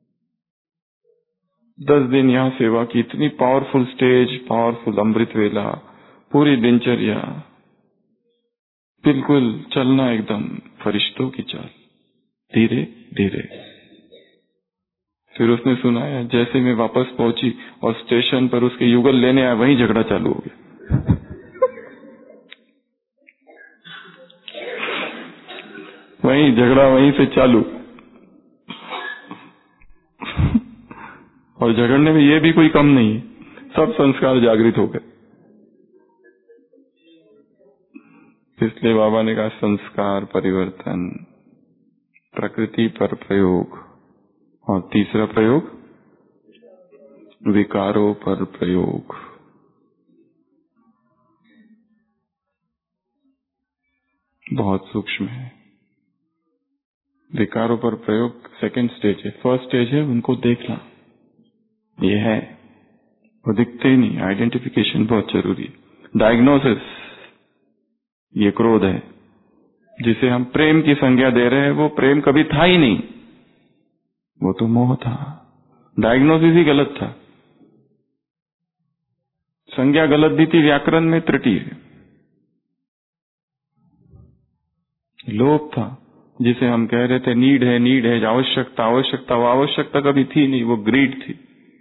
10 दिन यहाँ सेवा की, इतनी पावरफुल स्टेज, पावरफुल अमृत वेला, पूरी दिनचर्या, बिल्कुल चलना एकदम फरिश्तों की चाल, धीरे धीरे। फिर उसने सुनाया, जैसे मैं वापस पहुंची और स्टेशन पर उसके युगल लेने आया, वहीं झगड़ा चालू हो गया। वहीं झगड़ा, वहीं से चालू। और झगड़ने में ये भी कोई कम नहीं है, सब संस्कार जागृत हो गए। इसलिए बाबा ने कहा संस्कार परिवर्तन, प्रकृति पर प्रयोग, और तीसरा प्रयोग विकारों पर प्रयोग। बहुत सूक्ष्म है। विकारों पर प्रयोग सेकंड स्टेज है। फर्स्ट स्टेज है उनको देखना, ये है, वो दिखते ही नहीं। आइडेंटिफिकेशन बहुत जरूरी है। डायग्नोसिस, ये क्रोध है जिसे हम प्रेम की संज्ञा दे रहे हैं, वो प्रेम कभी था ही नहीं, वो तो मोह था। डायग्नोसिस ही गलत था, संज्ञा गलत दी थी, व्याकरण में त्रुटि है। लोभ था जिसे हम कह रहे थे नीड है, नीड है, आवश्यकता आवश्यकता, वो आवश्यकता कभी थी नहीं, वो ग्रीड थी।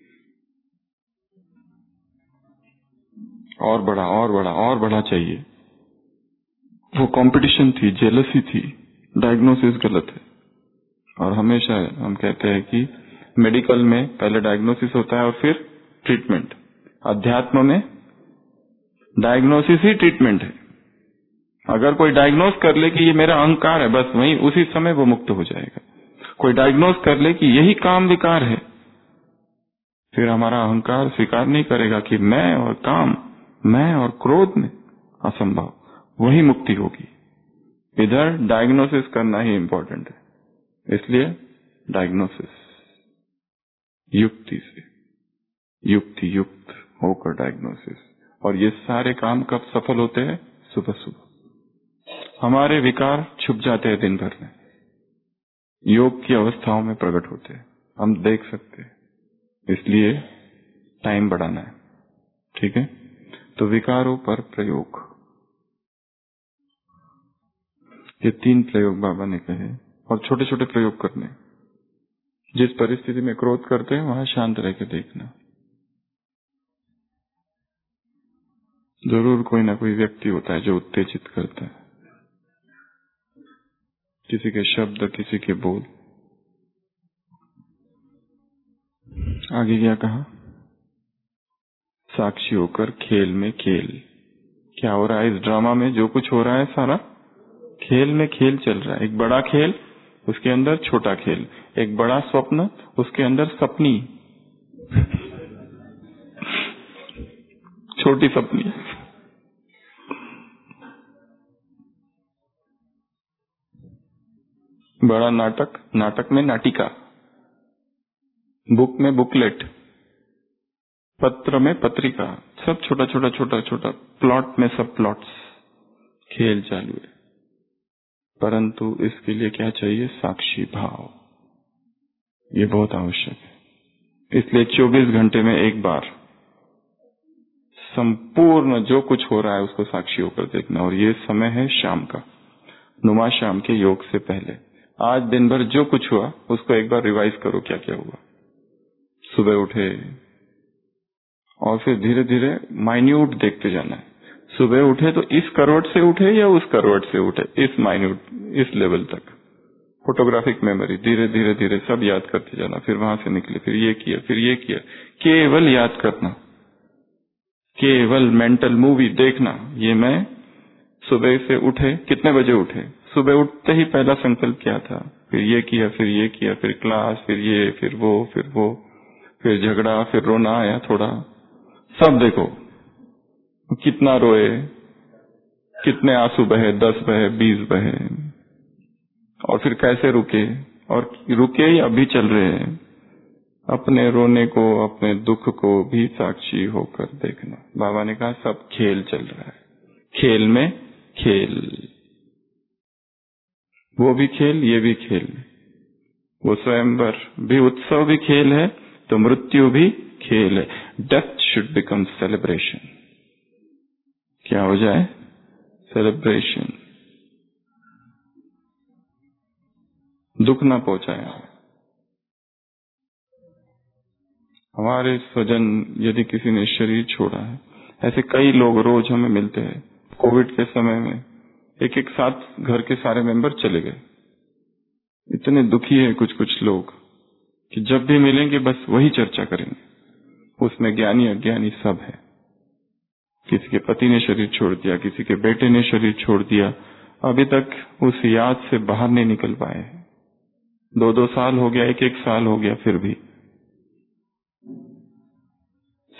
और बड़ा और बड़ा और बड़ा चाहिए, वो कंपटीशन थी, जेलसी थी। डायग्नोसिस गलत है। और हमेशा हम कहते हैं कि मेडिकल में पहले डायग्नोसिस होता है और फिर ट्रीटमेंट। अध्यात्म में डायग्नोसिस ही ट्रीटमेंट है। अगर कोई डायग्नोस कर ले कि ये मेरा अहंकार है, बस वहीं उसी समय वो मुक्त हो जाएगा। कोई डायग्नोस कर ले कि यही काम विकार है, फिर हमारा अहंकार स्वीकार नहीं करेगा कि मैं और काम, मैं और क्रोध में असंभव, वही मुक्ति होगी। इधर डायग्नोसिस करना ही इंपॉर्टेंट है। इसलिए डायग्नोसिस युक्ति से, युक्ति युक्त होकर डायग्नोसिस। और ये सारे काम कब सफल होते हैं? सुबह सुबह। हमारे विकार छुप जाते हैं दिन भर में, योग की अवस्थाओं में प्रकट होते हैं, हम देख सकते हैं। इसलिए टाइम बढ़ाना है, ठीक है? तो विकारों पर प्रयोग, ये 3 प्रयोग बाबा ने कहे। और छोटे छोटे प्रयोग करने। जिस परिस्थिति में क्रोध करते हैं वहां शांत रह के देखना। जरूर कोई ना कोई व्यक्ति होता है जो उत्तेजित करता है, किसी के शब्द, किसी के बोल। आगे क्या कहा? साक्षी होकर खेल में खेल। क्या हो रहा है इस ड्रामा में? जो कुछ हो रहा है सारा खेल में खेल चल रहा है। एक बड़ा खेल, उसके अंदर छोटा खेल। एक बड़ा स्वप्न, उसके अंदर सपनी छोटी सपनी। बड़ा नाटक, नाटक में नाटिका, बुक में बुकलेट, पत्र में पत्रिका, सब छोटा छोटा छोटा छोटा, प्लॉट में सब प्लॉट्स, खेल चालू है। परंतु इसके लिए क्या चाहिए? साक्षी भाव। ये बहुत आवश्यक है। इसलिए 24 घंटे में एक बार संपूर्ण जो कुछ हो रहा है उसको साक्षी होकर देखना। और ये समय है शाम का, नुमा शाम के योग से पहले। आज दिन भर जो कुछ हुआ उसको एक बार रिवाइज करो, क्या क्या हुआ। सुबह उठे और फिर धीरे धीरे माइन्यूट देखते जाना है। सुबह उठे तो इस करवट से उठे या उस करवट से उठे, इस माइन्यूट, इस लेवल तक फोटोग्राफिक मेमोरी, धीरे धीरे धीरे सब याद करते जाना। फिर वहां से निकले, फिर ये किया, फिर ये किया। केवल याद करना, केवल मेंटल मूवी देखना। ये मैं सुबह से उठे, कितने बजे उठे, सुबह उठते ही पहला संकल्प क्या था, फिर ये किया, फिर ये किया, फिर क्लास, फिर ये, फिर वो, फिर वो, फिर झगड़ा, फिर रोना आया थोड़ा, सब देखो। कितना रोए, कितने आंसू बहे, 10 बहे, 20 बहे, और फिर कैसे रुके, और रुके या अभी चल रहे हैं। अपने रोने को, अपने दुख को भी साक्षी होकर देखना। बाबा ने कहा सब खेल चल रहा है, खेल में खेल। वो भी खेल, ये भी खेल। वो स्वयंवर भी उत्सव भी खेल है, तो मृत्यु भी खेल है। Death should become celebration. क्या हो जाए? सेलिब्रेशन। दुख ना पहुंचाए। हमारे स्वजन यदि किसी ने शरीर छोड़ा है, ऐसे कई लोग रोज हमें मिलते हैं। कोविड के समय में एक एक साथ घर के सारे मेंबर चले गए। इतने दुखी है कुछ कुछ लोग कि जब भी मिलेंगे बस वही चर्चा करेंगे। उसमें ज्ञानी अज्ञानी सब है। किसी के पति ने शरीर छोड़ दिया, किसी के बेटे ने शरीर छोड़ दिया, अभी तक उस याद से बाहर नहीं निकल पाए। 2-2 साल हो गया, 1-1 साल हो गया, फिर भी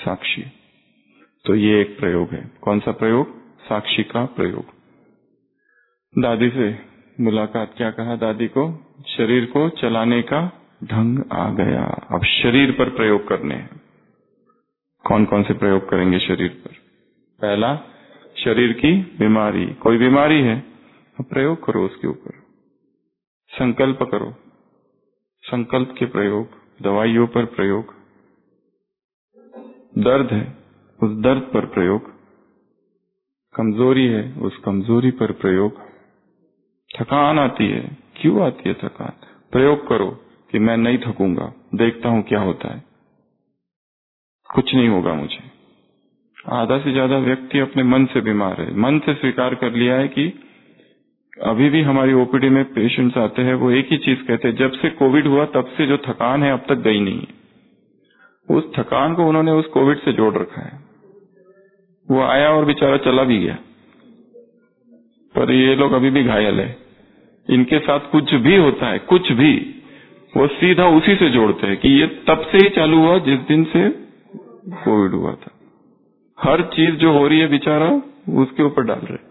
साक्षी। तो ये एक प्रयोग है। कौन सा प्रयोग? साक्षी का प्रयोग। दादी से मुलाकात, क्या कहा दादी को? शरीर को चलाने का ढंग आ गया, अब शरीर पर प्रयोग करने हैं। कौन कौन से प्रयोग करेंगे शरीर पर? पहला, शरीर की बीमारी, कोई बीमारी है, अब प्रयोग करो उसके ऊपर, संकल्प करो, संकल्प के प्रयोग, दवाइयों पर प्रयोग, दर्द है उस दर्द पर प्रयोग, कमजोरी है उस कमजोरी पर प्रयोग, थकान आती है, क्यों आती है थकान, प्रयोग करो कि मैं नहीं थकूंगा, देखता हूं क्या होता है, कुछ नहीं होगा मुझे। आधा से ज्यादा व्यक्ति अपने मन से बीमार है, मन से स्वीकार कर लिया है कि अभी भी हमारी ओपीडी में पेशेंट्स आते हैं, वो एक ही चीज कहते हैं, जब से कोविड हुआ तब से जो थकान है अब तक गई नहीं है। उस थकान को उन्होंने उस कोविड से जोड़ रखा है। वो आया और बेचारा चला भी गया, पर ये लोग अभी भी घायल है। इनके साथ कुछ भी होता है, कुछ भी, वो सीधा उसी से जोड़ते हैं कि ये तब से ही चालू हुआ जिस दिन से कोविड हुआ था। हर चीज जो हो रही है बेचारा उसके ऊपर डाल रहे।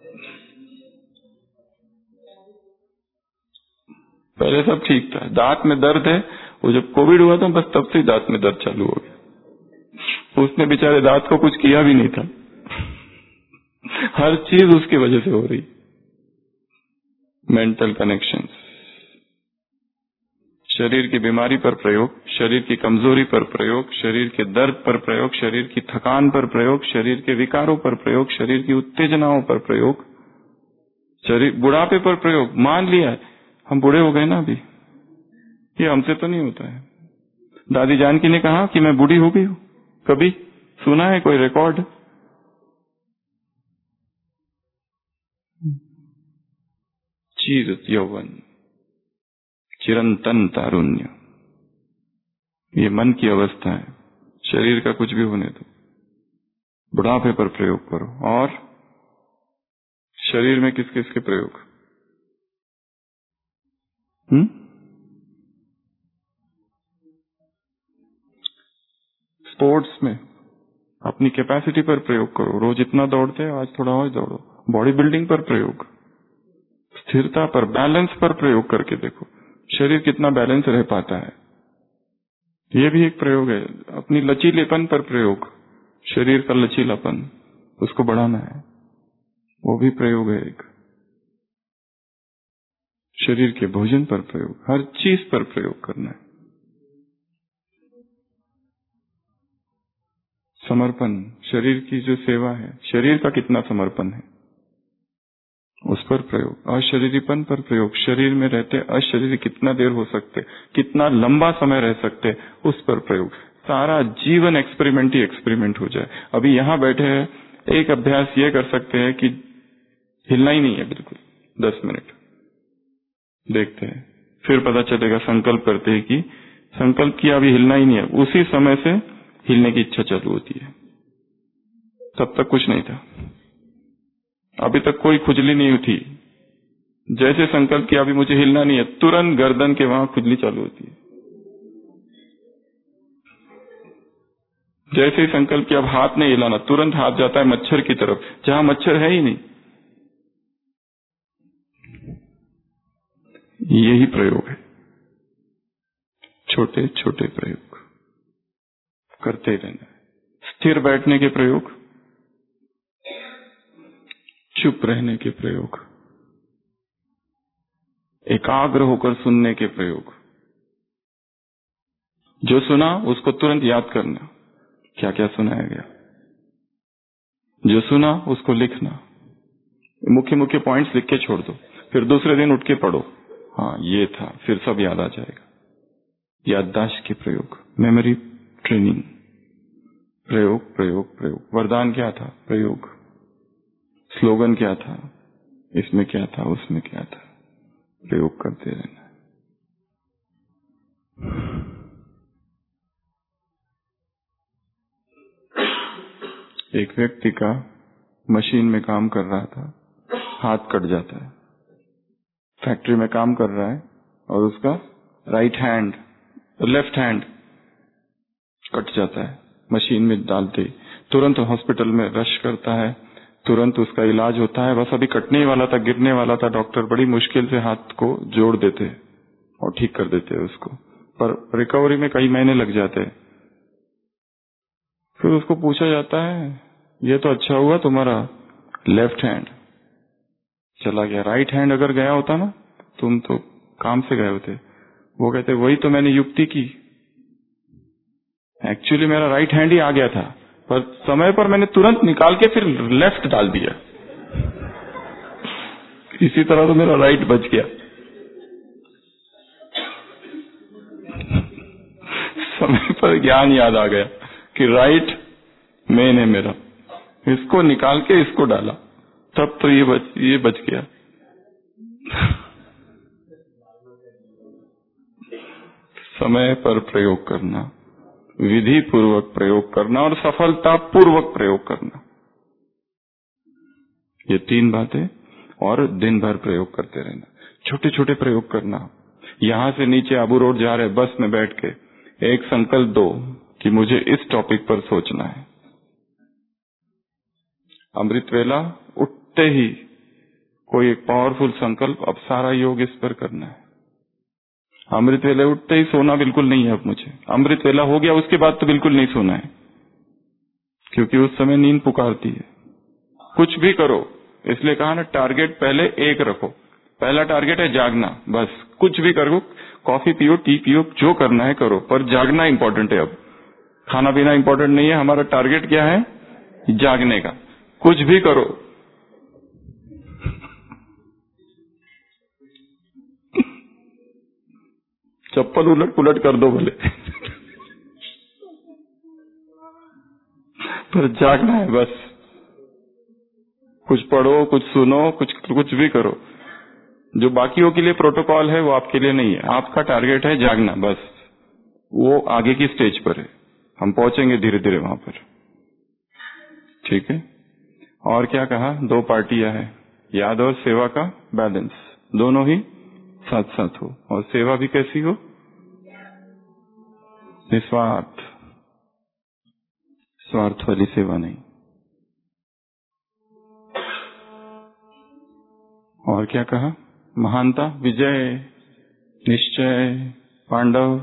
पहले सब ठीक था, दांत में दर्द है, वो जब कोविड हुआ था बस तब से ही दांत में दर्द चालू हो गया। उसने बेचारे दांत को कुछ किया भी नहीं था। हर चीज उसकी वजह से हो रही। मेंटल कनेक्शंस, शरीर की बीमारी पर प्रयोग, शरीर की कमजोरी पर प्रयोग, शरीर के दर्द पर प्रयोग, शरीर की थकान पर प्रयोग, शरीर के विकारों पर प्रयोग, शरीर की उत्तेजनाओं पर प्रयोग, शरीर बुढ़ापे पर प्रयोग। मान लिया है हम बूढ़े हो गए ना, अभी ये हमसे तो नहीं होता है। दादी जानकी ने कहा कि मैं बूढ़ी हो गई हूं, कभी सुना है कोई रिकॉर्ड? चीर यौवन, चिरंतन तारुण्य, ये मन की अवस्था है। शरीर का कुछ भी होने दो, बुढ़ापे पर प्रयोग करो। और शरीर में किस किस के प्रयोग? स्पोर्ट्स में अपनी कैपेसिटी पर प्रयोग करो। रोज इतना दौड़ते हैं, आज थोड़ा और दौड़ो। बॉडी बिल्डिंग पर प्रयोग, स्थिरता पर, बैलेंस पर प्रयोग करके देखो शरीर कितना बैलेंस रह पाता है। ये भी एक प्रयोग है। अपनी लचीलेपन पर प्रयोग, शरीर का लचीलापन उसको बढ़ाना है, वो भी प्रयोग है एक। शरीर के भोजन पर प्रयोग, हर चीज पर प्रयोग करना है। समर्पण, शरीर की जो सेवा है, शरीर का कितना समर्पण है उस पर प्रयोग। अशरीरीपन पर प्रयोग, शरीर में रहते अशरीरी कितना देर हो सकते, कितना लंबा समय रह सकते, उस पर प्रयोग। सारा जीवन एक्सपेरिमेंट ही एक्सपेरिमेंट हो जाए। अभी यहां बैठे हैं, एक अभ्यास ये कर सकते हैं कि हिलना ही नहीं है बिल्कुल, 10 मिनट देखते हैं, फिर पता चलेगा संकल्प करते हैं कि संकल्प किया, अभी हिलना ही नहीं है, उसी समय से हिलने की इच्छा चालू होती है। तब तक कुछ नहीं था, अभी तक कोई खुजली नहीं उठी। जैसे संकल्प किया अभी मुझे हिलना नहीं है, तुरंत गर्दन के वहां खुजली चालू होती है। जैसे ही संकल्प किया अब हाथ नहीं हिलाना, तुरंत हाथ जाता है मच्छर की तरफ, जहां मच्छर है ही नहीं। यही प्रयोग है, छोटे छोटे प्रयोग करते रहना। स्थिर बैठने के प्रयोग, चुप रहने के प्रयोग, एकाग्र होकर सुनने के प्रयोग। जो सुना उसको तुरंत याद करना, क्या क्या सुनाया गया। जो सुना उसको लिखना, मुख्य मुख्य पॉइंट्स लिख के छोड़ दो, फिर दूसरे दिन उठ के पढ़ो, हाँ ये था, फिर सब याद आ जाएगा। याददाश्त के प्रयोग, मेमोरी ट्रेनिंग, प्रयोग प्रयोग प्रयोग। वरदान क्या था? प्रयोग। स्लोगन क्या था? इसमें क्या था, उसमें क्या था, प्रयोग करते रहना। एक व्यक्ति का मशीन में काम कर रहा था, हाथ कट जाता है। फैक्ट्री में काम कर रहा है और उसका राइट हैंड, लेफ्ट हैंड कट जाता है। मशीन में डालते, तुरंत हॉस्पिटल में रश करता है, तुरंत उसका इलाज होता है। बस अभी कटने ही वाला था, गिरने वाला था, डॉक्टर बड़ी मुश्किल से हाथ को जोड़ देते और ठीक कर देते उसको, पर रिकवरी में कई महीने लग जाते। फिर उसको पूछा जाता है, ये तो अच्छा हुआ तुम्हारा लेफ्ट हैंड चला गया, राइट हैंड अगर गया होता ना, तुम तो काम से गए होते। वो कहते वही तो मैंने युक्ति की, एक्चुअली मेरा राइट हैंड ही आ गया था, पर समय पर मैंने तुरंत निकाल के फिर लेफ्ट डाल दिया, इसी तरह तो मेरा राइट बच गया। समय पर ज्ञान याद आ गया कि राइट मेन है मेरा, इसको निकाल के इसको डाला, तब तो ये बच गया। समय पर प्रयोग करना, विधि पूर्वक प्रयोग करना और सफलता पूर्वक प्रयोग करना, ये 3 बातें। और दिन भर प्रयोग करते रहना, छोटे छोटे प्रयोग करना। यहां से नीचे आबू रोड जा रहे बस में बैठ के एक संकल्प दो कि मुझे इस टॉपिक पर सोचना है। अमृत वेला उठते ही कोई एक पावरफुल संकल्प, अब सारा योग इस पर करना है। अमृत वेला उठते ही सोना बिल्कुल नहीं है अब मुझे, अमृत वेला हो गया उसके बाद तो बिल्कुल नहीं सोना है, क्योंकि उस समय नींद पुकारती है। कुछ भी करो, इसलिए कहा ना टारगेट पहले एक रखो। पहला टारगेट है जागना, बस कुछ भी करो, कॉफी पियो, टी पियो, जो करना है करो, पर जागना इंपॉर्टेंट है। अब खाना पीना इंपॉर्टेंट नहीं है, हमारा टारगेट क्या है? जागने का। कुछ भी करो, चप्पल उलट पुलट कर दो भले पर जागना है बस। कुछ पढ़ो, कुछ सुनो, कुछ भी करो। जो बाकियों के लिए प्रोटोकॉल है वो आपके लिए नहीं है, आपका टारगेट है जागना बस। वो आगे की स्टेज पर है, हम पहुंचेंगे धीरे धीरे वहां पर, ठीक है। और क्या कहा? 2 पार्टियां है, याद और सेवा का बैलेंस, दोनों ही साथ साथ हो। और सेवा भी कैसी हो? निस्वार्थ, स्वार्थ वाली सेवा नहीं। और क्या कहा? महानता, विजय, निश्चय, पांडव,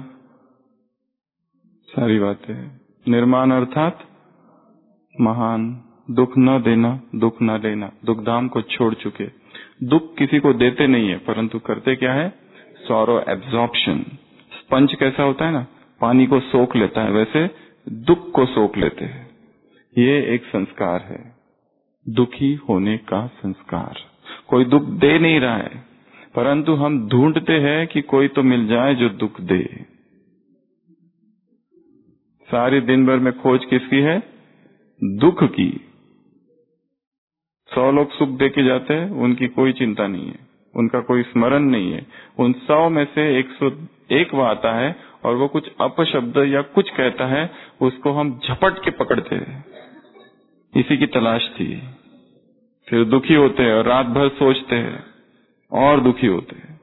सारी बातें। निर्माण अर्थात महान, दुख न देना, दुख न लेना, दुखधाम को छोड़ चुके। दुख किसी को देते नहीं है, परंतु करते क्या है? Sorrow absorption. स्पंज कैसा होता है ना, पानी को सोख लेता है, वैसे दुख को सोख लेते हैं। ये एक संस्कार है, दुखी होने का संस्कार। कोई दुख दे नहीं रहा है, परंतु हम ढूंढते हैं कि कोई तो मिल जाए जो दुख दे। सारी दिन भर में खोज किसकी है? दुख की। 100 लोग सुख दे के जाते हैं, उनकी कोई चिंता नहीं है, उनका कोई स्मरण नहीं है। उन 100 में से 101 वो आता है और वो कुछ अपशब्द या कुछ कहता है, उसको हम झपट के पकड़ते हैं। इसी की तलाश थी। फिर दुखी होते हैं और रात भर सोचते हैं और दुखी होते हैं।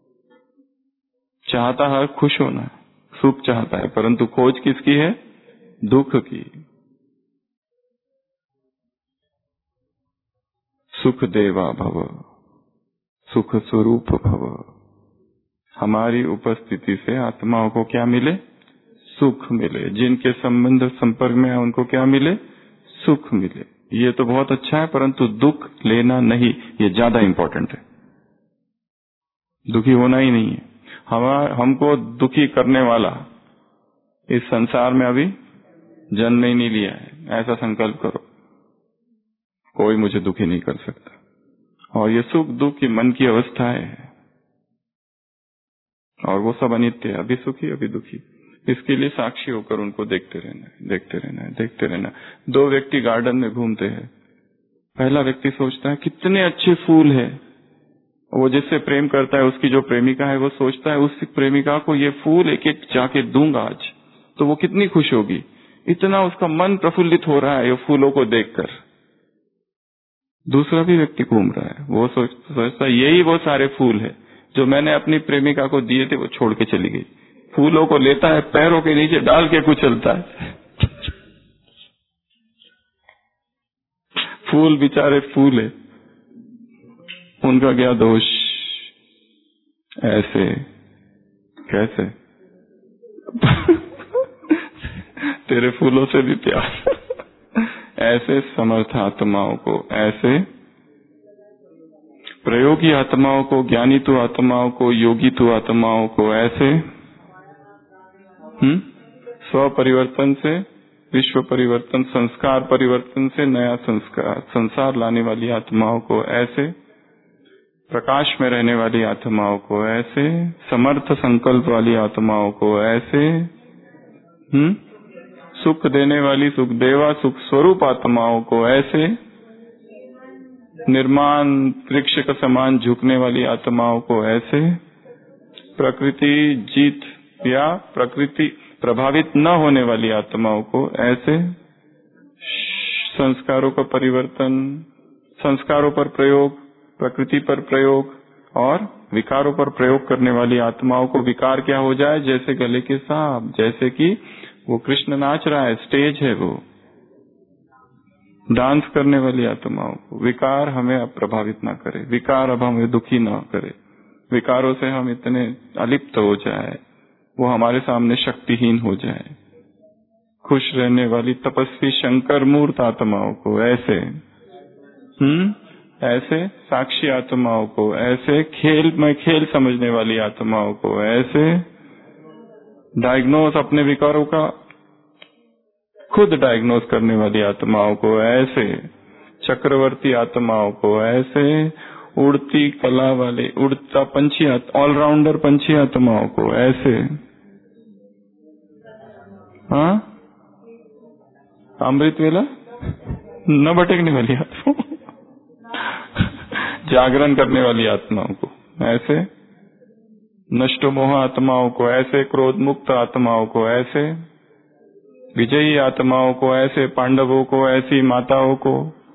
चाहता है खुश होना, सुख चाहता है, परंतु खोज किसकी है? दुख की। सुख देवा भव, सुख स्वरूप भव। हमारी उपस्थिति से आत्माओं को क्या मिले? सुख मिले। जिनके संबंध संपर्क में है उनको क्या मिले? सुख मिले। ये तो बहुत अच्छा है, परंतु दुख लेना नहीं, ये ज्यादा इंपॉर्टेंट है। दुखी होना ही नहीं है। हमको दुखी करने वाला इस संसार में अभी जन्म ही नहीं लिया है, ऐसा संकल्प करो। कोई मुझे दुखी नहीं कर सकता। और ये सुख दुख की मन की अवस्था है, और वो सब अनित्य है, अभी सुखी अभी दुखी। इसके लिए साक्षी होकर उनको देखते रहना है, देखते रहना है, देखते रहना है। 2 व्यक्ति गार्डन में घूमते हैं। पहला व्यक्ति सोचता है कितने अच्छे फूल है, वो जिससे प्रेम करता है, उसकी जो प्रेमिका है, वो सोचता है उस प्रेमिका को ये फूल एक एक जाके दूंगा आज, तो वो कितनी खुश होगी। इतना उसका मन प्रफुल्लित हो रहा है ये फूलों को देखकर। दूसरा भी व्यक्ति घूम रहा है, वो सोचता है यही वो सारे फूल है जो मैंने अपनी प्रेमिका को दिए थे, वो छोड़ के चली गई। फूलों को लेता है, पैरों के नीचे डाल के कुचलता है। फूल बेचारे फूल है, उनका क्या दोष? ऐसे कैसे? तेरे फूलों से भी प्यार। ऐसे समर्थ आत्माओं को, ऐसे प्रयोगी आत्माओं को, ज्ञानी तो आत्माओं को, योगी तो आत्माओं को, ऐसे स्व परिवर्तन से विश्व परिवर्तन, संस्कार परिवर्तन से नया संस्कार, संसार लाने वाली आत्माओं को, ऐसे प्रकाश में रहने वाली आत्माओं को, ऐसे समर्थ संकल्प वाली आत्माओं को, ऐसे सुख देने वाली सुख देवा सुख स्वरूप आत्माओं को, ऐसे निर्माण वृक्ष का समान झुकने वाली आत्माओं को, ऐसे प्रकृति जीत या प्रकृति प्रभावित न होने वाली आत्माओं को, ऐसे संस्कारों का परिवर्तन, संस्कारों पर प्रयोग, प्रकृति पर प्रयोग और विकारों पर प्रयोग करने वाली आत्माओं को, विकार क्या हो जाए? जैसे गले के सांप, जैसे कि वो कृष्ण नाच रहा है, स्टेज है वो, डांस करने वाली आत्माओं को, विकार हमें प्रभावित ना करे, विकार अब हमें दुखी ना करे, विकारों से हम इतने अलिप्त हो जाए, वो हमारे सामने शक्तिहीन हो जाए। खुश रहने वाली तपस्वी शंकर मूर्त आत्माओं को, ऐसे ऐसे साक्षी आत्माओं को, ऐसे खेल में खेल समझने वाली आत्माओं को, ऐसे डायग्नोस अपने विकारों का खुद डायग्नोस करने वाली आत्माओं को, ऐसे चक्रवर्ती आत्माओं को, ऐसे उड़ती कला वाले उड़ता पंछी ऑलराउंडर पंछी आत्माओं को, ऐसे अमृत वेला न भटकने वाली आत्माओं, जागरण करने वाली आत्माओं को, ऐसे नष्ट मोह आत्माओं को, ऐसे क्रोध मुक्त आत्माओं को, ऐसे विजयी आत्माओं को, ऐसे पांडवों को, ऐसी माताओं को,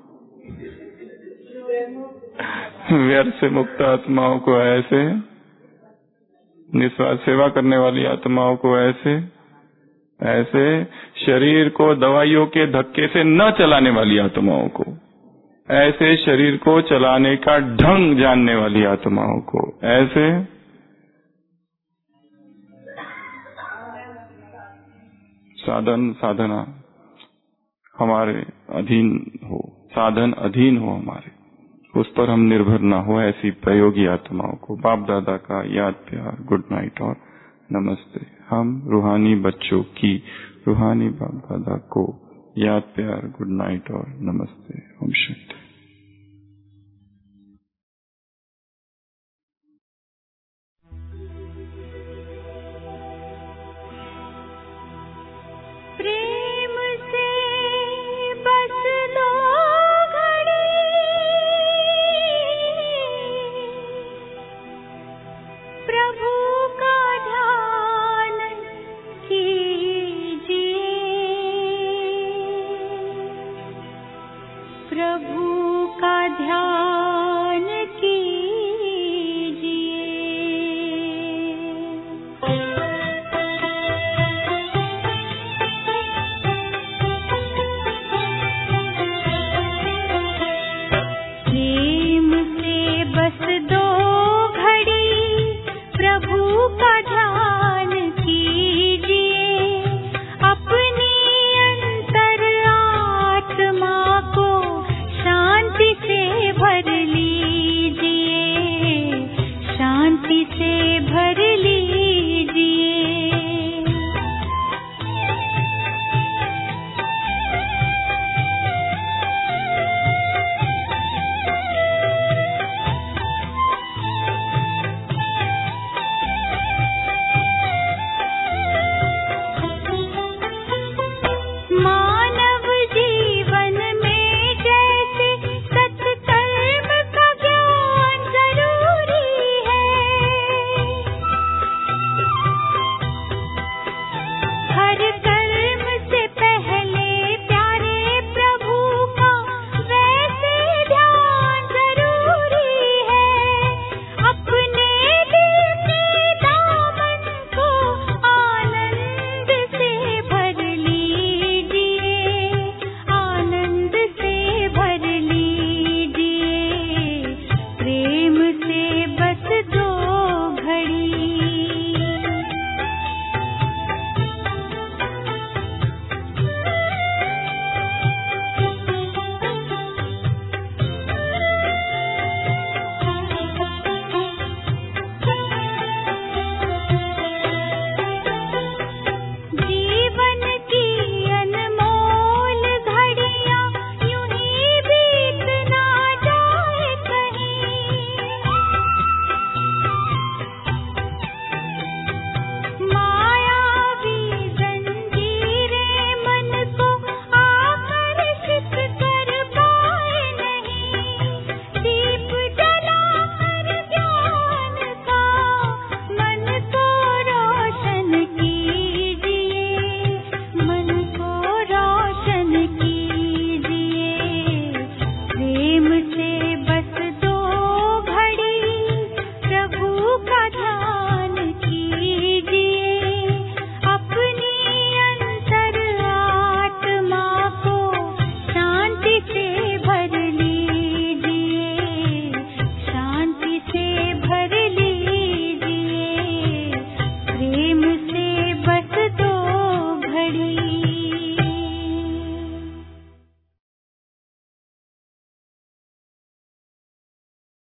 व्यर्थ से मुक्त आत्माओं को, ऐसे निस्वार्थ सेवा करने वाली आत्माओं को, ऐसे ऐसे शरीर को दवाइयों के धक्के से न चलाने वाली आत्माओं को, ऐसे शरीर को चलाने का ढंग जानने वाली आत्माओं को, ऐसे साधन साधना हमारे अधीन हो, साधन अधीन हो हमारे, उस पर हम निर्भर ना हो, ऐसी प्रयोगी आत्माओं को बाप दादा का याद प्यार, गुड नाइट और नमस्ते। हम रूहानी बच्चों की रूहानी बाप दादा को याद प्यार, गुड नाइट और नमस्ते। ओम शांति।